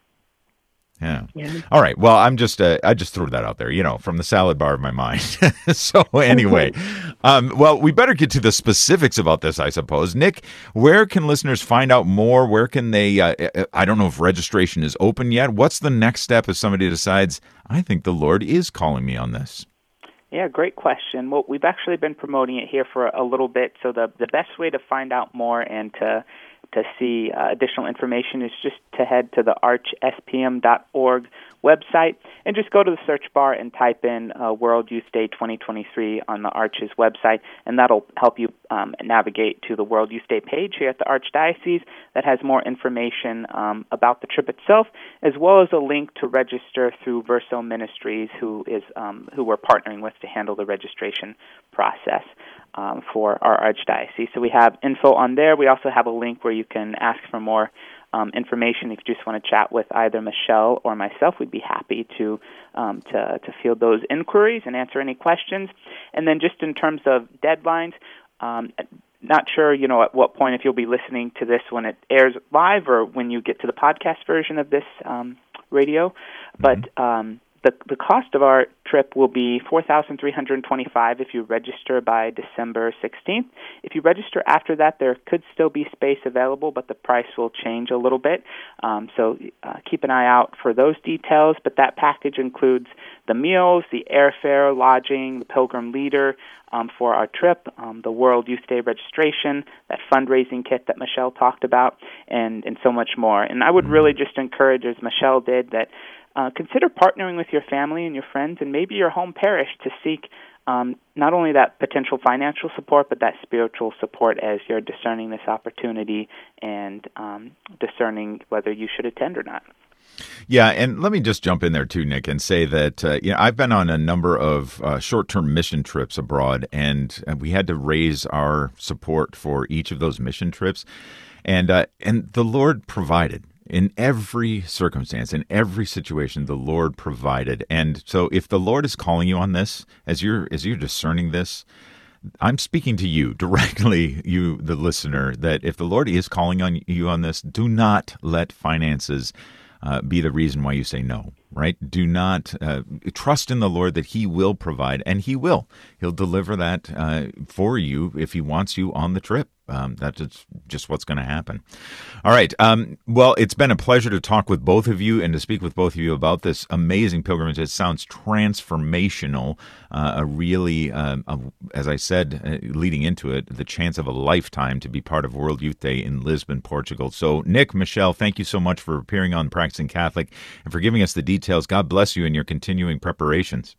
Yeah. yeah. All right. Well, I'm just, uh, I just threw that out there, you know, from the salad bar of my mind. So anyway, um, well, we better get to the specifics about this, I suppose. Nick, where can listeners find out more? Where can they, uh, I don't know if registration is open yet. What's the next step if somebody decides, I think the Lord is calling me on this? Yeah, great question. Well, we've actually been promoting it here for a little bit. So the, the best way to find out more and to to see uh, additional information is just to head to the arch s p m dot org website and just go to the search bar and type in uh, World Youth Day twenty twenty-three on the Arch's website, and that'll help you um, navigate to the World Youth Day page here at the Archdiocese that has more information um, about the trip itself, as well as a link to register through Verso Ministries, who is um, who we're partnering with to handle the registration process um, for our Archdiocese. So we have info on there. We also have a link where you can ask for more Um, information. If you just want to chat with either Michelle or myself, we'd be happy to um, to, to field those inquiries and answer any questions. And then just in terms of deadlines, um, not sure, you know, at what point, if you'll be listening to this when it airs live or when you get to the podcast version of this um, radio, but um, the the cost of our trip will be four thousand three hundred twenty-five dollars if you register by December sixteenth. If you register after that, there could still be space available, but the price will change a little bit. Um, so uh, keep an eye out for those details. But that package includes the meals, the airfare, lodging, the pilgrim leader um, for our trip, um, the World Youth Day registration, that fundraising kit that Michelle talked about, and, and so much more. And I would really just encourage, as Michelle did, that Uh, consider partnering with your family and your friends and maybe your home parish to seek um, not only that potential financial support, but that spiritual support as you're discerning this opportunity and um, discerning whether you should attend or not. Yeah, and let me just jump in there too, Nick, and say that uh, you know I've been on a number of uh, short-term mission trips abroad, and uh, we had to raise our support for each of those mission trips, and uh, and the Lord provided. In every circumstance, in every situation, the Lord provided. And so if the Lord is calling you on this, as you're as you're discerning this, I'm speaking to you directly, you, the listener, that if the Lord is calling on you on this, do not let finances uh, be the reason why you say no, right? Do not uh, trust in the Lord that he will provide, and he will. He'll deliver that uh, for you if he wants you on the trip. Um, that's just what's going to happen. All right. Um, well, it's been a pleasure to talk with both of you and to speak with both of you about this amazing pilgrimage. It sounds transformational, uh, a really, uh, a, as I said, uh, leading into it, the chance of a lifetime to be part of World Youth Day in Lisbon, Portugal. So, Nick, Michelle, thank you so much for appearing on Practicing Catholic and for giving us the details. God bless you in your continuing preparations.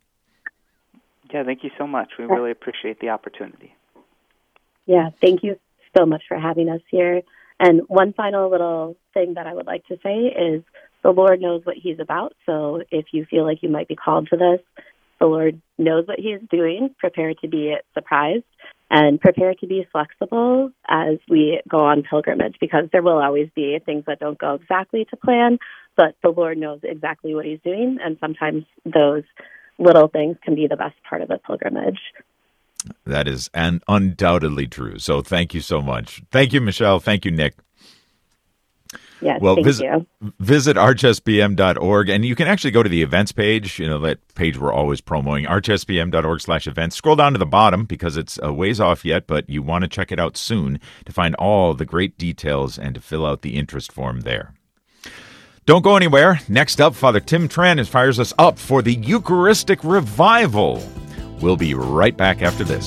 Yeah, thank you so much. We really appreciate the opportunity. Yeah, thank you so much for having us here. And one final little thing that I would like to say is the Lord knows what he's about. So if you feel like you might be called to this, the Lord knows what he is doing. Prepare to be surprised and prepare to be flexible as we go on pilgrimage, because there will always be things that don't go exactly to plan, but the Lord knows exactly what he's doing. And sometimes those little things can be the best part of a pilgrimage. That is an undoubtedly true. So thank you so much. Thank you, Michelle. Thank you, Nick. Yes, well, thank visit, you. visit arch s b m dot org, and you can actually go to the events page, you know, that page we're always promoting, arch s b m dot org slash events. Scroll down to the bottom because it's a ways off yet, but you want to check it out soon to find all the great details and to fill out the interest form there. Don't go anywhere. Next up, Father Tim Tran fires us up for the Eucharistic Revival. We'll be right back after this.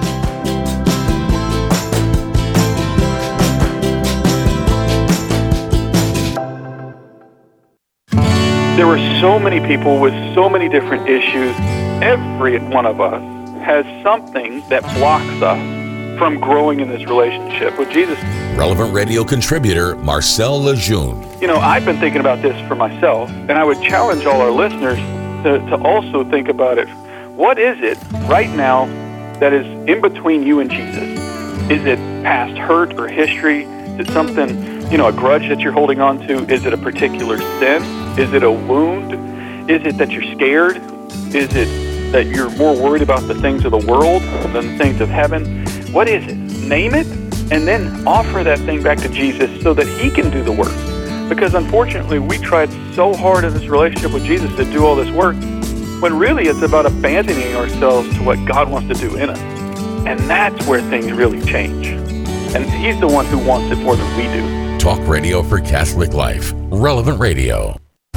There were so many people with so many different issues. Every one of us has something that blocks us from growing in this relationship with Jesus. Relevant Radio contributor Marcel Lejeune. You know, I've been thinking about this for myself, and I would challenge all our listeners to, to also think about it. What is it right now that is in between you and Jesus? Is it past hurt or history? Is it something, you know, a grudge that you're holding on to? Is it a particular sin? Is it a wound? Is it that you're scared? Is it that you're more worried about the things of the world than the things of heaven? What is it? Name it, and then offer that thing back to Jesus so that He can do the work. Because unfortunately, we tried so hard in this relationship with Jesus to do all this work, when really it's about abandoning ourselves to what God wants to do in us. And that's where things really change. And He's the one who wants it more than we do. Talk radio for Catholic life. Relevant Radio.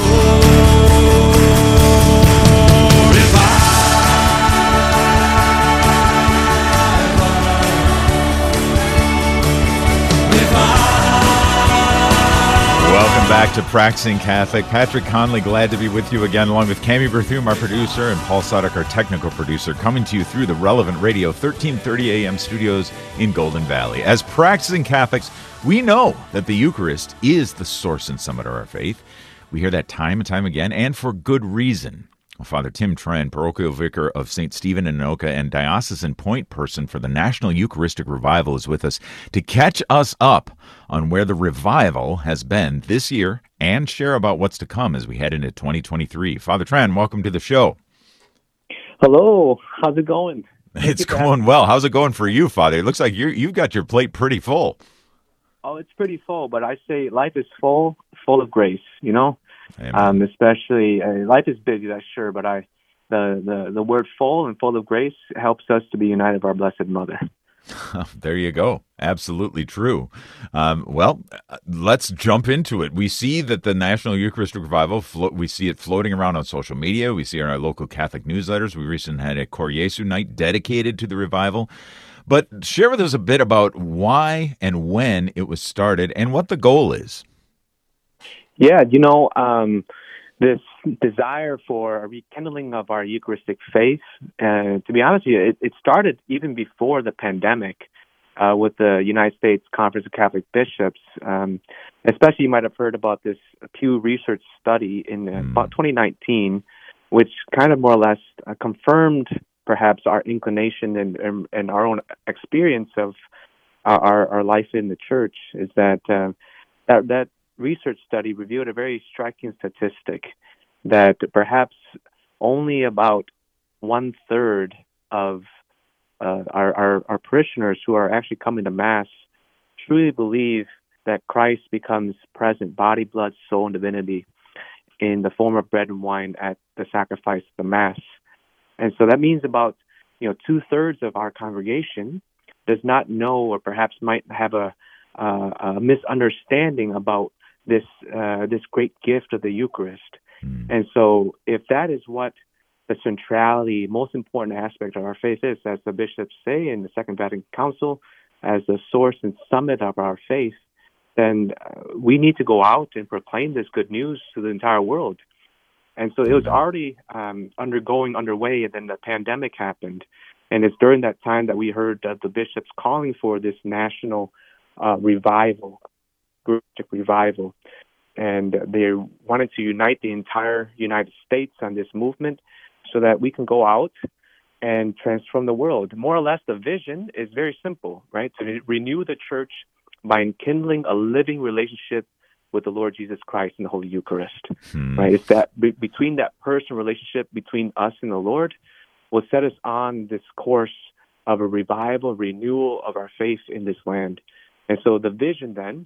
Welcome back to Practicing Catholic. Patrick Conley, glad to be with you again, along with Cami Berthum, our producer, and Paul Sadek, our technical producer, coming to you through the Relevant Radio thirteen thirty A M studios in Golden Valley. As practicing Catholics, we know that the Eucharist is the source and summit of our faith. We hear that time and time again, and for good reason. Father Tim Tran, parochial vicar of Saint Stephen in Anoka and diocesan point person for the National Eucharistic Revival, is with us to catch us up on where the revival has been this year and share about what's to come as we head into twenty twenty-three. Father Tran, welcome to the show. Hello. How's it going? Thank it's going well. How's it going for you, Father? It looks like you're, you've got your plate pretty full. Oh, it's pretty full, but I say life is full, full of grace, you know? Um, especially uh, life is busy, that's sure, but I, the, the, the word full and full of grace helps us to be united with our Blessed Mother. There you go. Absolutely true. Um, well, let's jump into it. We see that the National Eucharistic Revival, flo- we see it floating around on social media. We see it in our local Catholic newsletters. We recently had a Cor Jesu night dedicated to the revival. But share with us a bit about why and when it was started and what the goal is. Yeah, you know, um, this desire for a rekindling of our Eucharistic faith, uh, to be honest with you, it, it started even before the pandemic uh, with the United States Conference of Catholic Bishops. Um, especially, you might have heard about this Pew Research study in uh, mm. about twenty nineteen, which kind of more or less uh, confirmed perhaps our inclination and, and, and our own experience of our, our life in the Church, is that uh, that that research study revealed a very striking statistic that perhaps only about one third of uh, our, our, our parishioners who are actually coming to Mass truly believe that Christ becomes present, body, blood, soul, and divinity, in the form of bread and wine at the sacrifice of the Mass. And so that means about, you know, two thirds of our congregation does not know, or perhaps might have a, uh, a misunderstanding about this uh, this great gift of the Eucharist. Mm. And so if that is what the centrality, most important aspect of our faith is, as the bishops say in the Second Vatican Council, as the source and summit of our faith, then uh, we need to go out and proclaim this good news to the entire world. And so it was already um, undergoing, underway, and then the pandemic happened. And it's during that time that we heard uh, the bishops calling for this national uh, revival, Eucharistic revival, and they wanted to unite the entire United States on this movement so that we can go out and transform the world. More or less, the vision is very simple, right? To renew the Church by enkindling a living relationship with the Lord Jesus Christ in the Holy Eucharist, hmm. right? It's that be- between that personal relationship between us and the Lord will set us on this course of a revival, renewal of our faith in this land. And so the vision then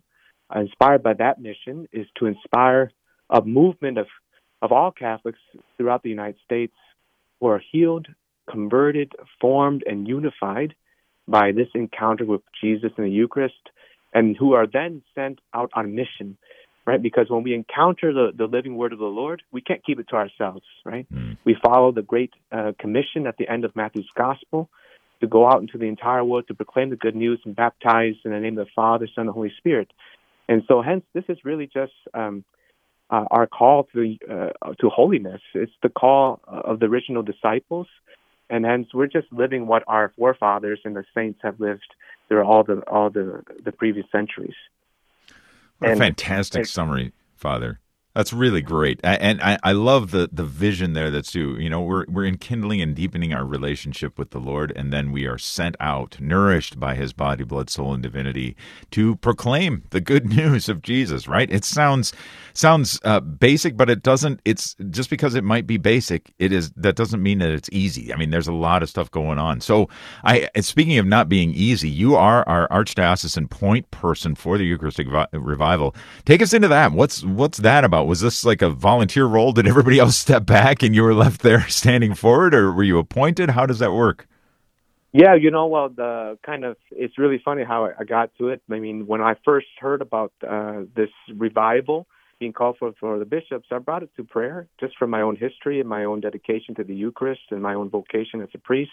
inspired by that mission, is to inspire a movement of, of all Catholics throughout the United States who are healed, converted, formed, and unified by this encounter with Jesus in the Eucharist, and who are then sent out on mission, right? Because when we encounter the, the living word of the Lord, we can't keep it to ourselves, right? Mm. We follow the Great uh, Commission at the end of Matthew's Gospel to go out into the entire world to proclaim the good news and baptize in the name of the Father, Son, and Holy Spirit. And so hence, this is really just um, uh, our call to uh, to holiness. It's the call of the original disciples, and hence we're just living what our forefathers and the saints have lived through all the all the, the previous centuries. What a and, fantastic and, summary, Father. That's really great, and I, I love the, the vision there. That's too. You know, we're we're enkindling and deepening our relationship with the Lord, and then we are sent out, nourished by His body, blood, soul, and divinity, to proclaim the good news of Jesus. Right? It sounds sounds uh, basic, but it doesn't. It's just because it might be basic. It is that doesn't mean that it's easy. I mean, there's a lot of stuff going on. So, I speaking of not being easy, you are our archdiocesan point person for the Eucharistic Revival. Take us into that. What's what's that about? Was this like a volunteer role? Did everybody else step back and you were left there standing forward, or were you appointed? How does that work? Yeah, you know, well, the kind of, it's really funny how I got to it. I mean, when I first heard about uh, this revival being called for for the bishops, I brought it to prayer just from my own history and my own dedication to the Eucharist and my own vocation as a priest.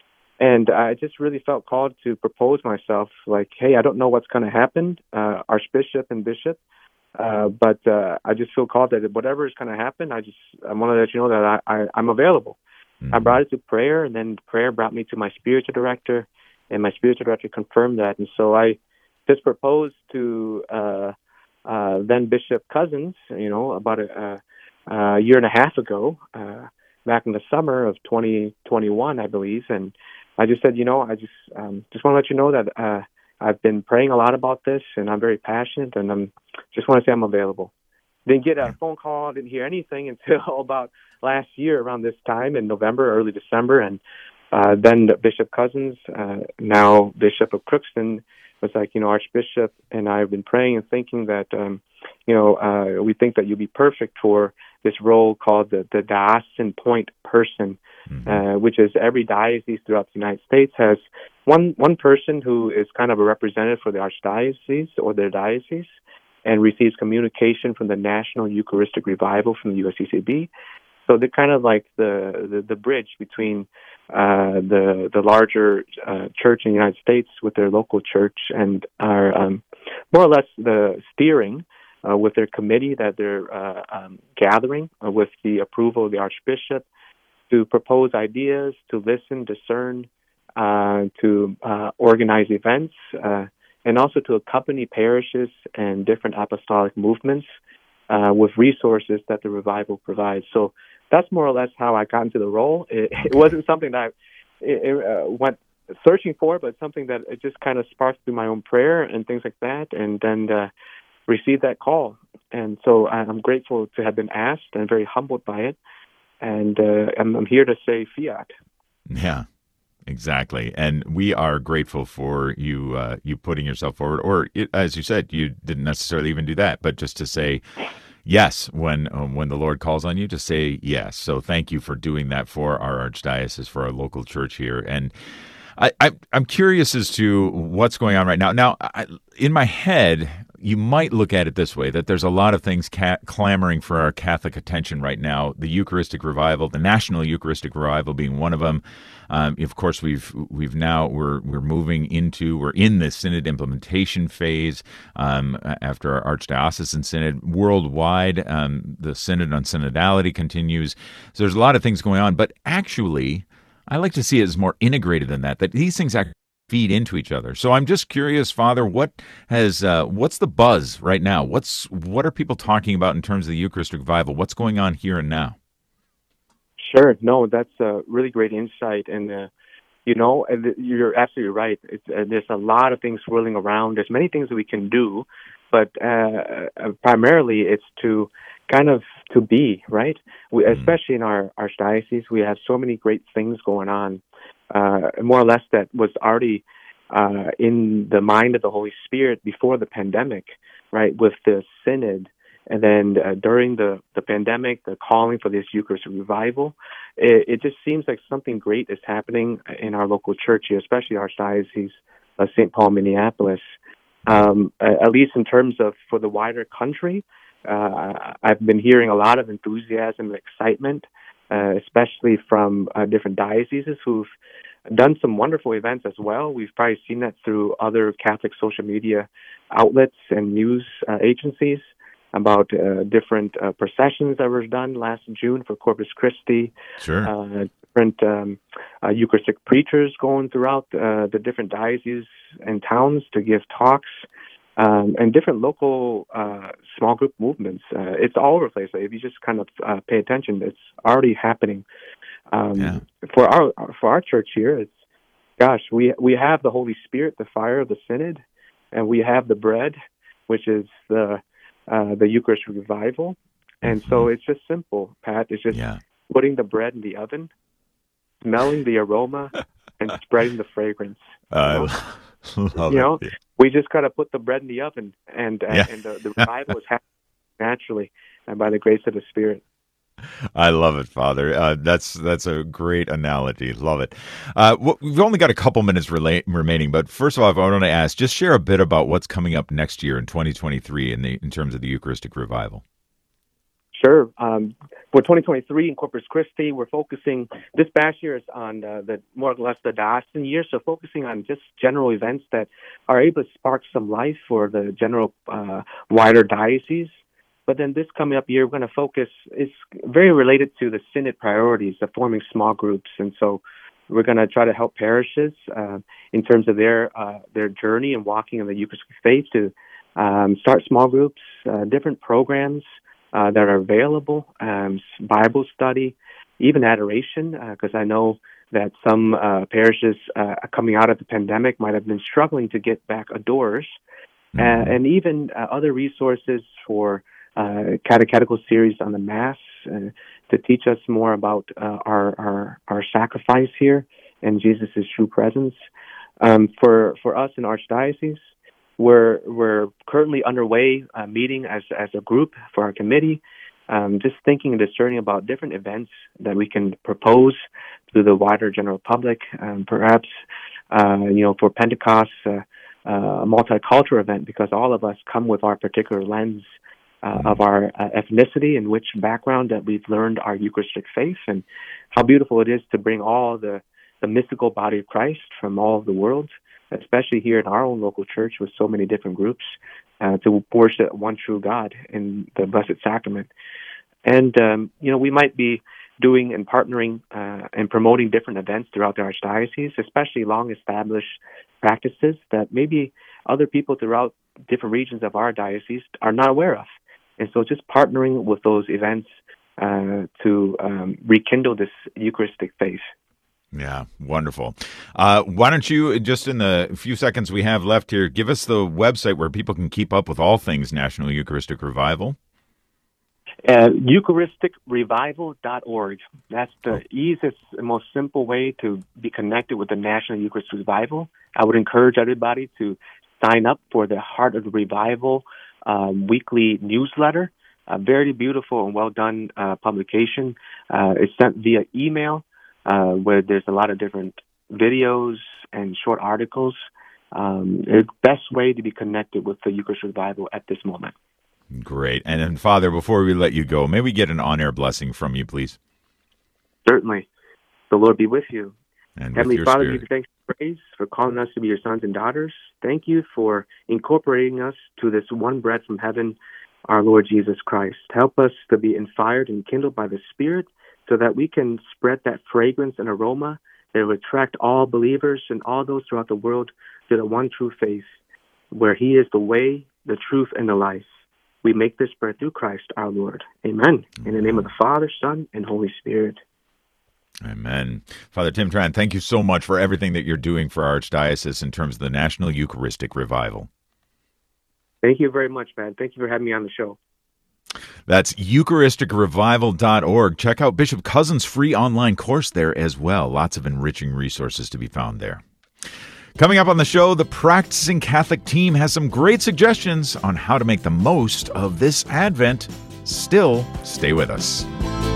And I just really felt called to propose myself, like, hey, I don't know what's going to happen, uh, Archbishop and Bishop. Uh, but uh, I just feel called that whatever is going to happen, I just I want to let you know that I, I, I'm available. Mm-hmm. I brought it to prayer, and then prayer brought me to my spiritual director, and my spiritual director confirmed that. And so I just proposed to uh, uh, then Bishop Cousins, you know, about a, a year and a half ago, uh, back in the summer of twenty twenty-one, I believe. And I just said, you know, I just um, just want to let you know that uh, I've been praying a lot about this, and I'm very passionate, and I'm just want to say I'm available. Didn't get a phone call, didn't hear anything until about last year around this time in November, early December, and uh, then Bishop Cousins, uh, now Bishop of Crookston, was like, you know, Archbishop and I have been praying and thinking that, um, you know, uh, we think that you'll be perfect for this role called the, the diocesan point person, mm-hmm. uh, which is every diocese throughout the United States has one one person who is kind of a representative for the archdiocese or their diocese, and receives communication from the National Eucharistic Revival from the U S C C B. So they're kind of like the the, the bridge between uh, the the larger uh, church in the United States with their local church, and are um, more or less the steering uh, with their committee that they're uh, um, gathering uh, with the approval of the Archbishop to propose ideas, to listen, discern, uh, to uh, organize events, uh, and also to accompany parishes and different apostolic movements uh, with resources that the revival provides. So that's more or less how I got into the role. It, it wasn't something that I it, it, uh, went searching for, but something that it just kind of sparked through my own prayer and things like that, and then uh, received that call. And so I'm grateful to have been asked and very humbled by it. And uh, I'm, I'm here to say fiat. Yeah. Exactly, and we are grateful for you uh, you putting yourself forward, or it, as you said, you didn't necessarily even do that, but just to say yes when um, when the Lord calls on you, to say yes. So thank you for doing that for our archdiocese, for our local church here. And I, I, I'm curious as to what's going on right now. Now, I, in my head, you might look at it this way, that there's a lot of things ca- clamoring for our Catholic attention right now. The Eucharistic Revival, the National Eucharistic Revival being one of them. Um, of course, we've we've now we're we're moving into we're in the synod implementation phase um, after our archdiocesan synod. Worldwide, um, the synod on synodality continues. So there's a lot of things going on, but actually, I like to see it as more integrated than that. That these things actually feed into each other. So I'm just curious, Father, what has uh, what's the buzz right now? What's what are people talking about in terms of the Eucharistic Revival? What's going on here and now? Sure. No, that's a really great insight. And, uh, you know, you're absolutely right. It's, uh, there's a lot of things swirling around. There's many things that we can do, but uh, primarily it's to kind of to be, right? We, mm. Especially in our archdiocese, we have so many great things going on, uh, more or less that was already uh, in the mind of the Holy Spirit before the pandemic. right, with the synod, and then uh, during the, the pandemic, the calling for this Eucharistic revival, it, it just seems like something great is happening in our local church here, especially Archdiocese of Saint Paul, Minneapolis. Um, at least in terms of for the wider country, uh, I've been hearing a lot of enthusiasm and excitement, uh, especially from uh, different dioceses who've done some wonderful events as well. We've probably seen that through other Catholic social media outlets and news uh, agencies about uh, different uh, processions that were done last June for Corpus Christi. Sure. Uh, different um, uh, Eucharistic preachers going throughout uh, the different dioceses and towns to give talks, um, and different local uh, small group movements. Uh, it's all over the place. If you just kind of uh, pay attention, it's already happening. Um, yeah. For our for our church here, it's gosh, we we have the Holy Spirit, the fire of the Synod, and we have the bread, which is the uh, the Eucharistic revival. And mm-hmm. so it's just simple, Pat. It's just yeah. putting the bread in the oven, smelling the aroma, and spreading the fragrance. Uh, you know, love you know it. we just got to put the bread in the oven, and uh, Yeah. and the, the revival is happening naturally and by the grace of the Spirit. I love it, Father. Uh, that's that's a great analogy. Love it. Uh, w- we've only got a couple minutes rela- remaining, but first of all, I want to ask, just share a bit about what's coming up next year in twenty twenty-three in the in terms of the Eucharistic revival. Sure. Um, for twenty twenty-three in Corpus Christi, we're focusing, this past year is on uh, the more or less the diocesan year, so focusing on just general events that are able to spark some life for the general uh, wider diocese. But then this coming up year, we're going to focus, it's very related to the Synod priorities of forming small groups. And so we're going to try to help parishes uh, in terms of their uh, their journey and walking in the Eucharistic faith to um, start small groups, uh, different programs uh, that are available, um, Bible study, even adoration, because uh, I know that some uh, parishes uh, coming out of the pandemic might have been struggling to get back outdoors, mm-hmm. uh, and even uh, other resources for Uh, catechetical series on the Mass uh, to teach us more about uh, our, our our sacrifice here and Jesus' true presence. Um, for for us in Archdiocese, we're we're currently underway uh, meeting as as a group for our committee, um, just thinking and discerning about different events that we can propose to the wider general public. Um, perhaps uh, you know for Pentecost, uh, uh, a multicultural event, because all of us come with our particular lens Uh, of our uh, ethnicity and which background that we've learned our Eucharistic faith, and how beautiful it is to bring all the, the mystical body of Christ from all of the world, especially here in our own local church with so many different groups, uh, to worship one true God in the Blessed Sacrament. And, um, you know, we might be doing and partnering uh, and promoting different events throughout the Archdiocese, especially long-established practices that maybe other people throughout different regions of our diocese are not aware of. And so just partnering with those events uh, to um, rekindle this Eucharistic faith. Yeah, wonderful. Uh, why don't you, just in the few seconds we have left here, give us the website where people can keep up with all things National Eucharistic Revival? Uh, Eucharistic Revival dot org. That's the easiest and most simple way to be connected with the National Eucharistic Revival. I would encourage everybody to sign up for the Heart of the Revival Um, weekly newsletter, a very beautiful and well done uh, publication. Uh, it's sent via email, uh, where there's a lot of different videos and short articles. Um, it's the best way to be connected with the Eucharist Revival at this moment. Great. And then, Father, before we let you go, may we get an on-air blessing from you, please? Certainly. The Lord be with you. And Heavenly with your Father, spirit. give you thanks and praise for calling us to be your sons and daughters. Thank you for incorporating us to this one bread from heaven, our Lord Jesus Christ. Help us to be inspired and kindled by the Spirit so that we can spread that fragrance and aroma that will attract all believers and all those throughout the world to the one true faith, where He is the way, the truth, and the life. We make this prayer through Christ our Lord. Amen. In the name of the Father, Son, and Holy Spirit. Amen. Father Tim Tran, thank you so much for everything that you're doing for our Archdiocese in terms of the National Eucharistic Revival. Thank you very much, man. Thank you for having me on the show. That's Eucharistic Revival dot org. Check out Bishop Cousins' free online course there as well. Lots of enriching resources to be found there. Coming up on the show, the Practicing Catholic team has some great suggestions on how to make the most of this Advent. Still, stay with us.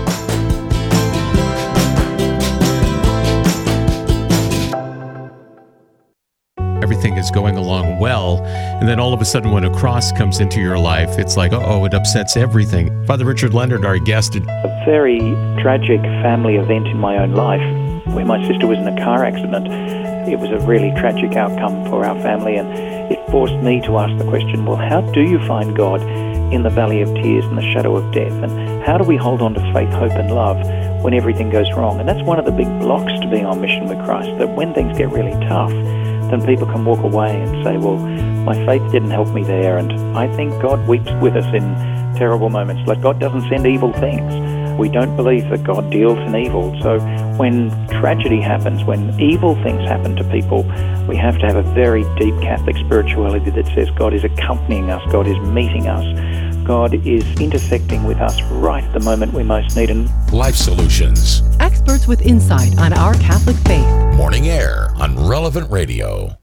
Everything is going along well, and then all of a sudden when a cross comes into your life, it's like, uh-oh, it upsets everything. Father Richard Leonard, our guest. A very tragic family event in my own life, where my sister was in a car accident. It was a really tragic outcome for our family, and it forced me to ask the question, well, how do you find God in the valley of tears and the shadow of death? And how do we hold on to faith, hope, and love when everything goes wrong? And that's one of the big blocks to being on mission with Christ, that when things get really tough, then people can walk away and say, well, my faith didn't help me there. And I think God weeps with us in terrible moments. Like, God doesn't send evil things. We don't believe that God deals in evil. So when tragedy happens, when evil things happen to people, we have to have a very deep Catholic spirituality that says God is accompanying us, God is meeting us, God is intersecting with us right at the moment we most need Him. Life Solutions. Experts with insight on our Catholic faith. Morning Air on Relevant Radio.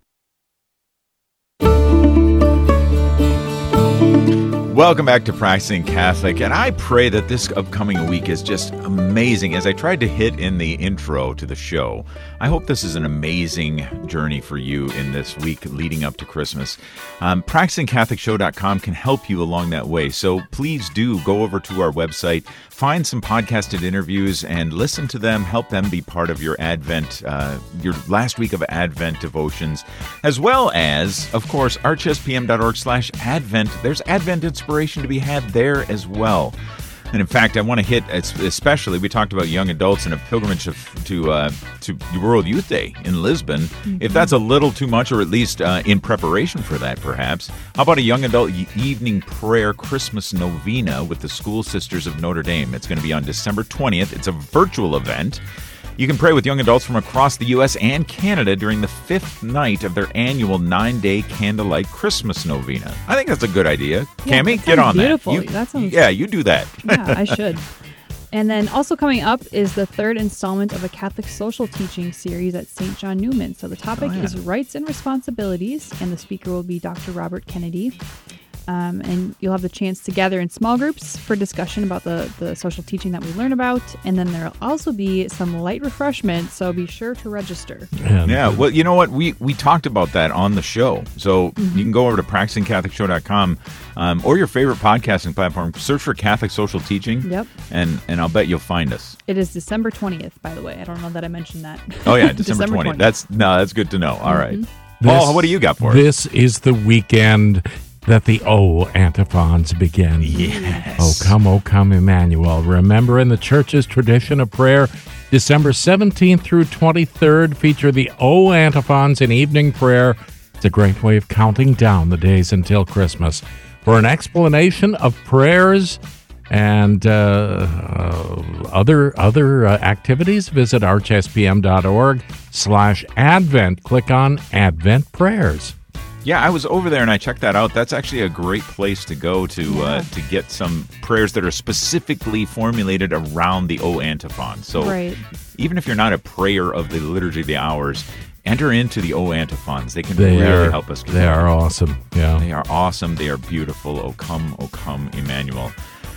Welcome back to Practicing Catholic, and I pray that this upcoming week is just amazing. As I tried to hit in the intro to the show, I hope this is an amazing journey for you in this week leading up to Christmas. Um, practicing catholic show dot com can help you along that way, so please do go over to our website, find some podcasted interviews, and listen to them, help them be part of your Advent, uh, your last week of Advent devotions, as well as, of course, arch s p m dot org slash advent. There's Advent inspiration to be had there as well. And in fact, I want to hit, especially, we talked about young adults and a pilgrimage to to, uh, to World Youth Day in Lisbon. Mm-hmm. If that's a little too much, or at least uh, in preparation for that, perhaps, how about a young adult evening prayer Christmas novena with the School Sisters of Notre Dame? It's going to be on December twentieth. It's a virtual event. You can pray with young adults from across the U S and Canada during the fifth night of their annual nine-day candlelight Christmas novena. I think that's a good idea. Yeah, Cami, get on beautiful. that. You, that sounds yeah, you do that. Yeah, I should. And then also coming up is the third installment of a Catholic social teaching series at Saint John Newman. So the topic Oh, yeah. is rights and responsibilities, and the speaker will be Doctor Robert Kennedy. Um, and you'll have the chance to gather in small groups for discussion about the, the social teaching that we learn about. And then there'll also be some light refreshment, so be sure to register. Yeah, well, you know what? We we talked about that on the show. So Mm-hmm. you can go over to practicing catholic show dot com um, or your favorite podcasting platform. Search for Catholic Social Teaching. Yep. And, and I'll bet you'll find us. It is December twentieth, by the way. I don't know that I mentioned that. Oh, yeah, December twentieth. That's, no, that's good to know. All right. Mm-hmm. Paul, what do you got for us? This is the weekend that the O antiphons begin. Yes. Oh, come, oh, come, Emmanuel. Remember, in the Church's tradition of prayer, December seventeenth through twenty-third feature the O antiphons in evening prayer. It's a great way of counting down the days until Christmas. For an explanation of prayers and uh, uh, other other uh, activities, visit arch s p m dot org slash advent. Click on Advent Prayers. Yeah, I was over there and I checked that out. That's actually a great place to go to uh, to get some prayers that are specifically formulated around the O antiphon. So Right. even if you're not a prayer of the Liturgy of the Hours, enter into the O antiphons. They can They really are, help us. They are awesome. Yeah. They are awesome. They are beautiful. O come, O come, Emmanuel.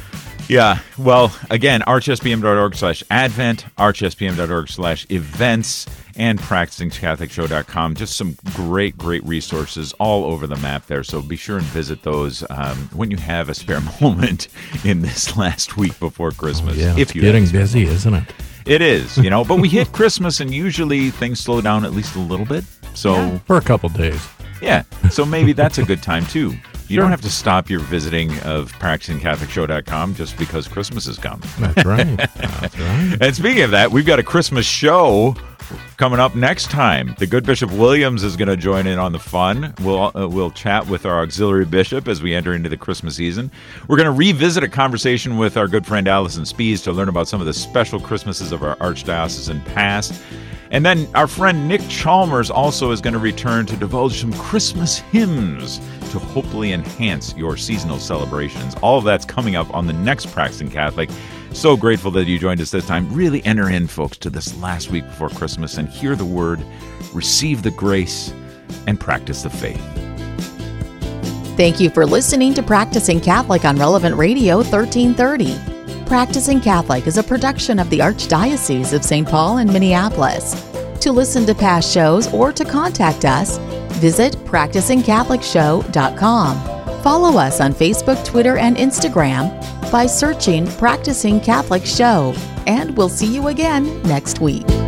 Yeah, well, again, arch s p m dot org slash advent, arch s p m dot org slash events, and practicing catholic show dot com. Just some great, great resources all over the map there. So be sure and visit those um, when you have a spare moment in this last week before Christmas. Yeah, if it's you getting have a spare busy, moment. isn't it? It is, you know, but we hit Christmas and usually things slow down at least a little bit. So Yeah, for a couple days. Yeah, so maybe that's a good time too. You Sure. don't have to stop your visiting of practicing catholic show dot com just because Christmas has come. That's right. That's right. And speaking of that, we've got a Christmas show coming up next time. The good Bishop Williams is going to join in on the fun. We'll uh, we'll chat with our auxiliary bishop as we enter into the Christmas season. We're going to revisit a conversation with our good friend Allison Spees to learn about some of the special Christmases of our archdiocesan past. And then our friend Nick Chalmers also is going to return to divulge some Christmas hymns to hopefully enhance your seasonal celebrations. All of that's coming up on the next Practicing Catholic. So grateful that you joined us this time. Really enter in, folks, to this last week before Christmas and hear the word, receive the grace, and practice the faith. Thank you for listening to Practicing Catholic on Relevant Radio thirteen thirty. Practicing Catholic is a production of the Archdiocese of Saint Paul in Minneapolis. To listen to past shows or to contact us, visit practicing catholic show dot com. Follow us on Facebook, Twitter, and Instagram by searching Practicing Catholic Show. And we'll see you again next week.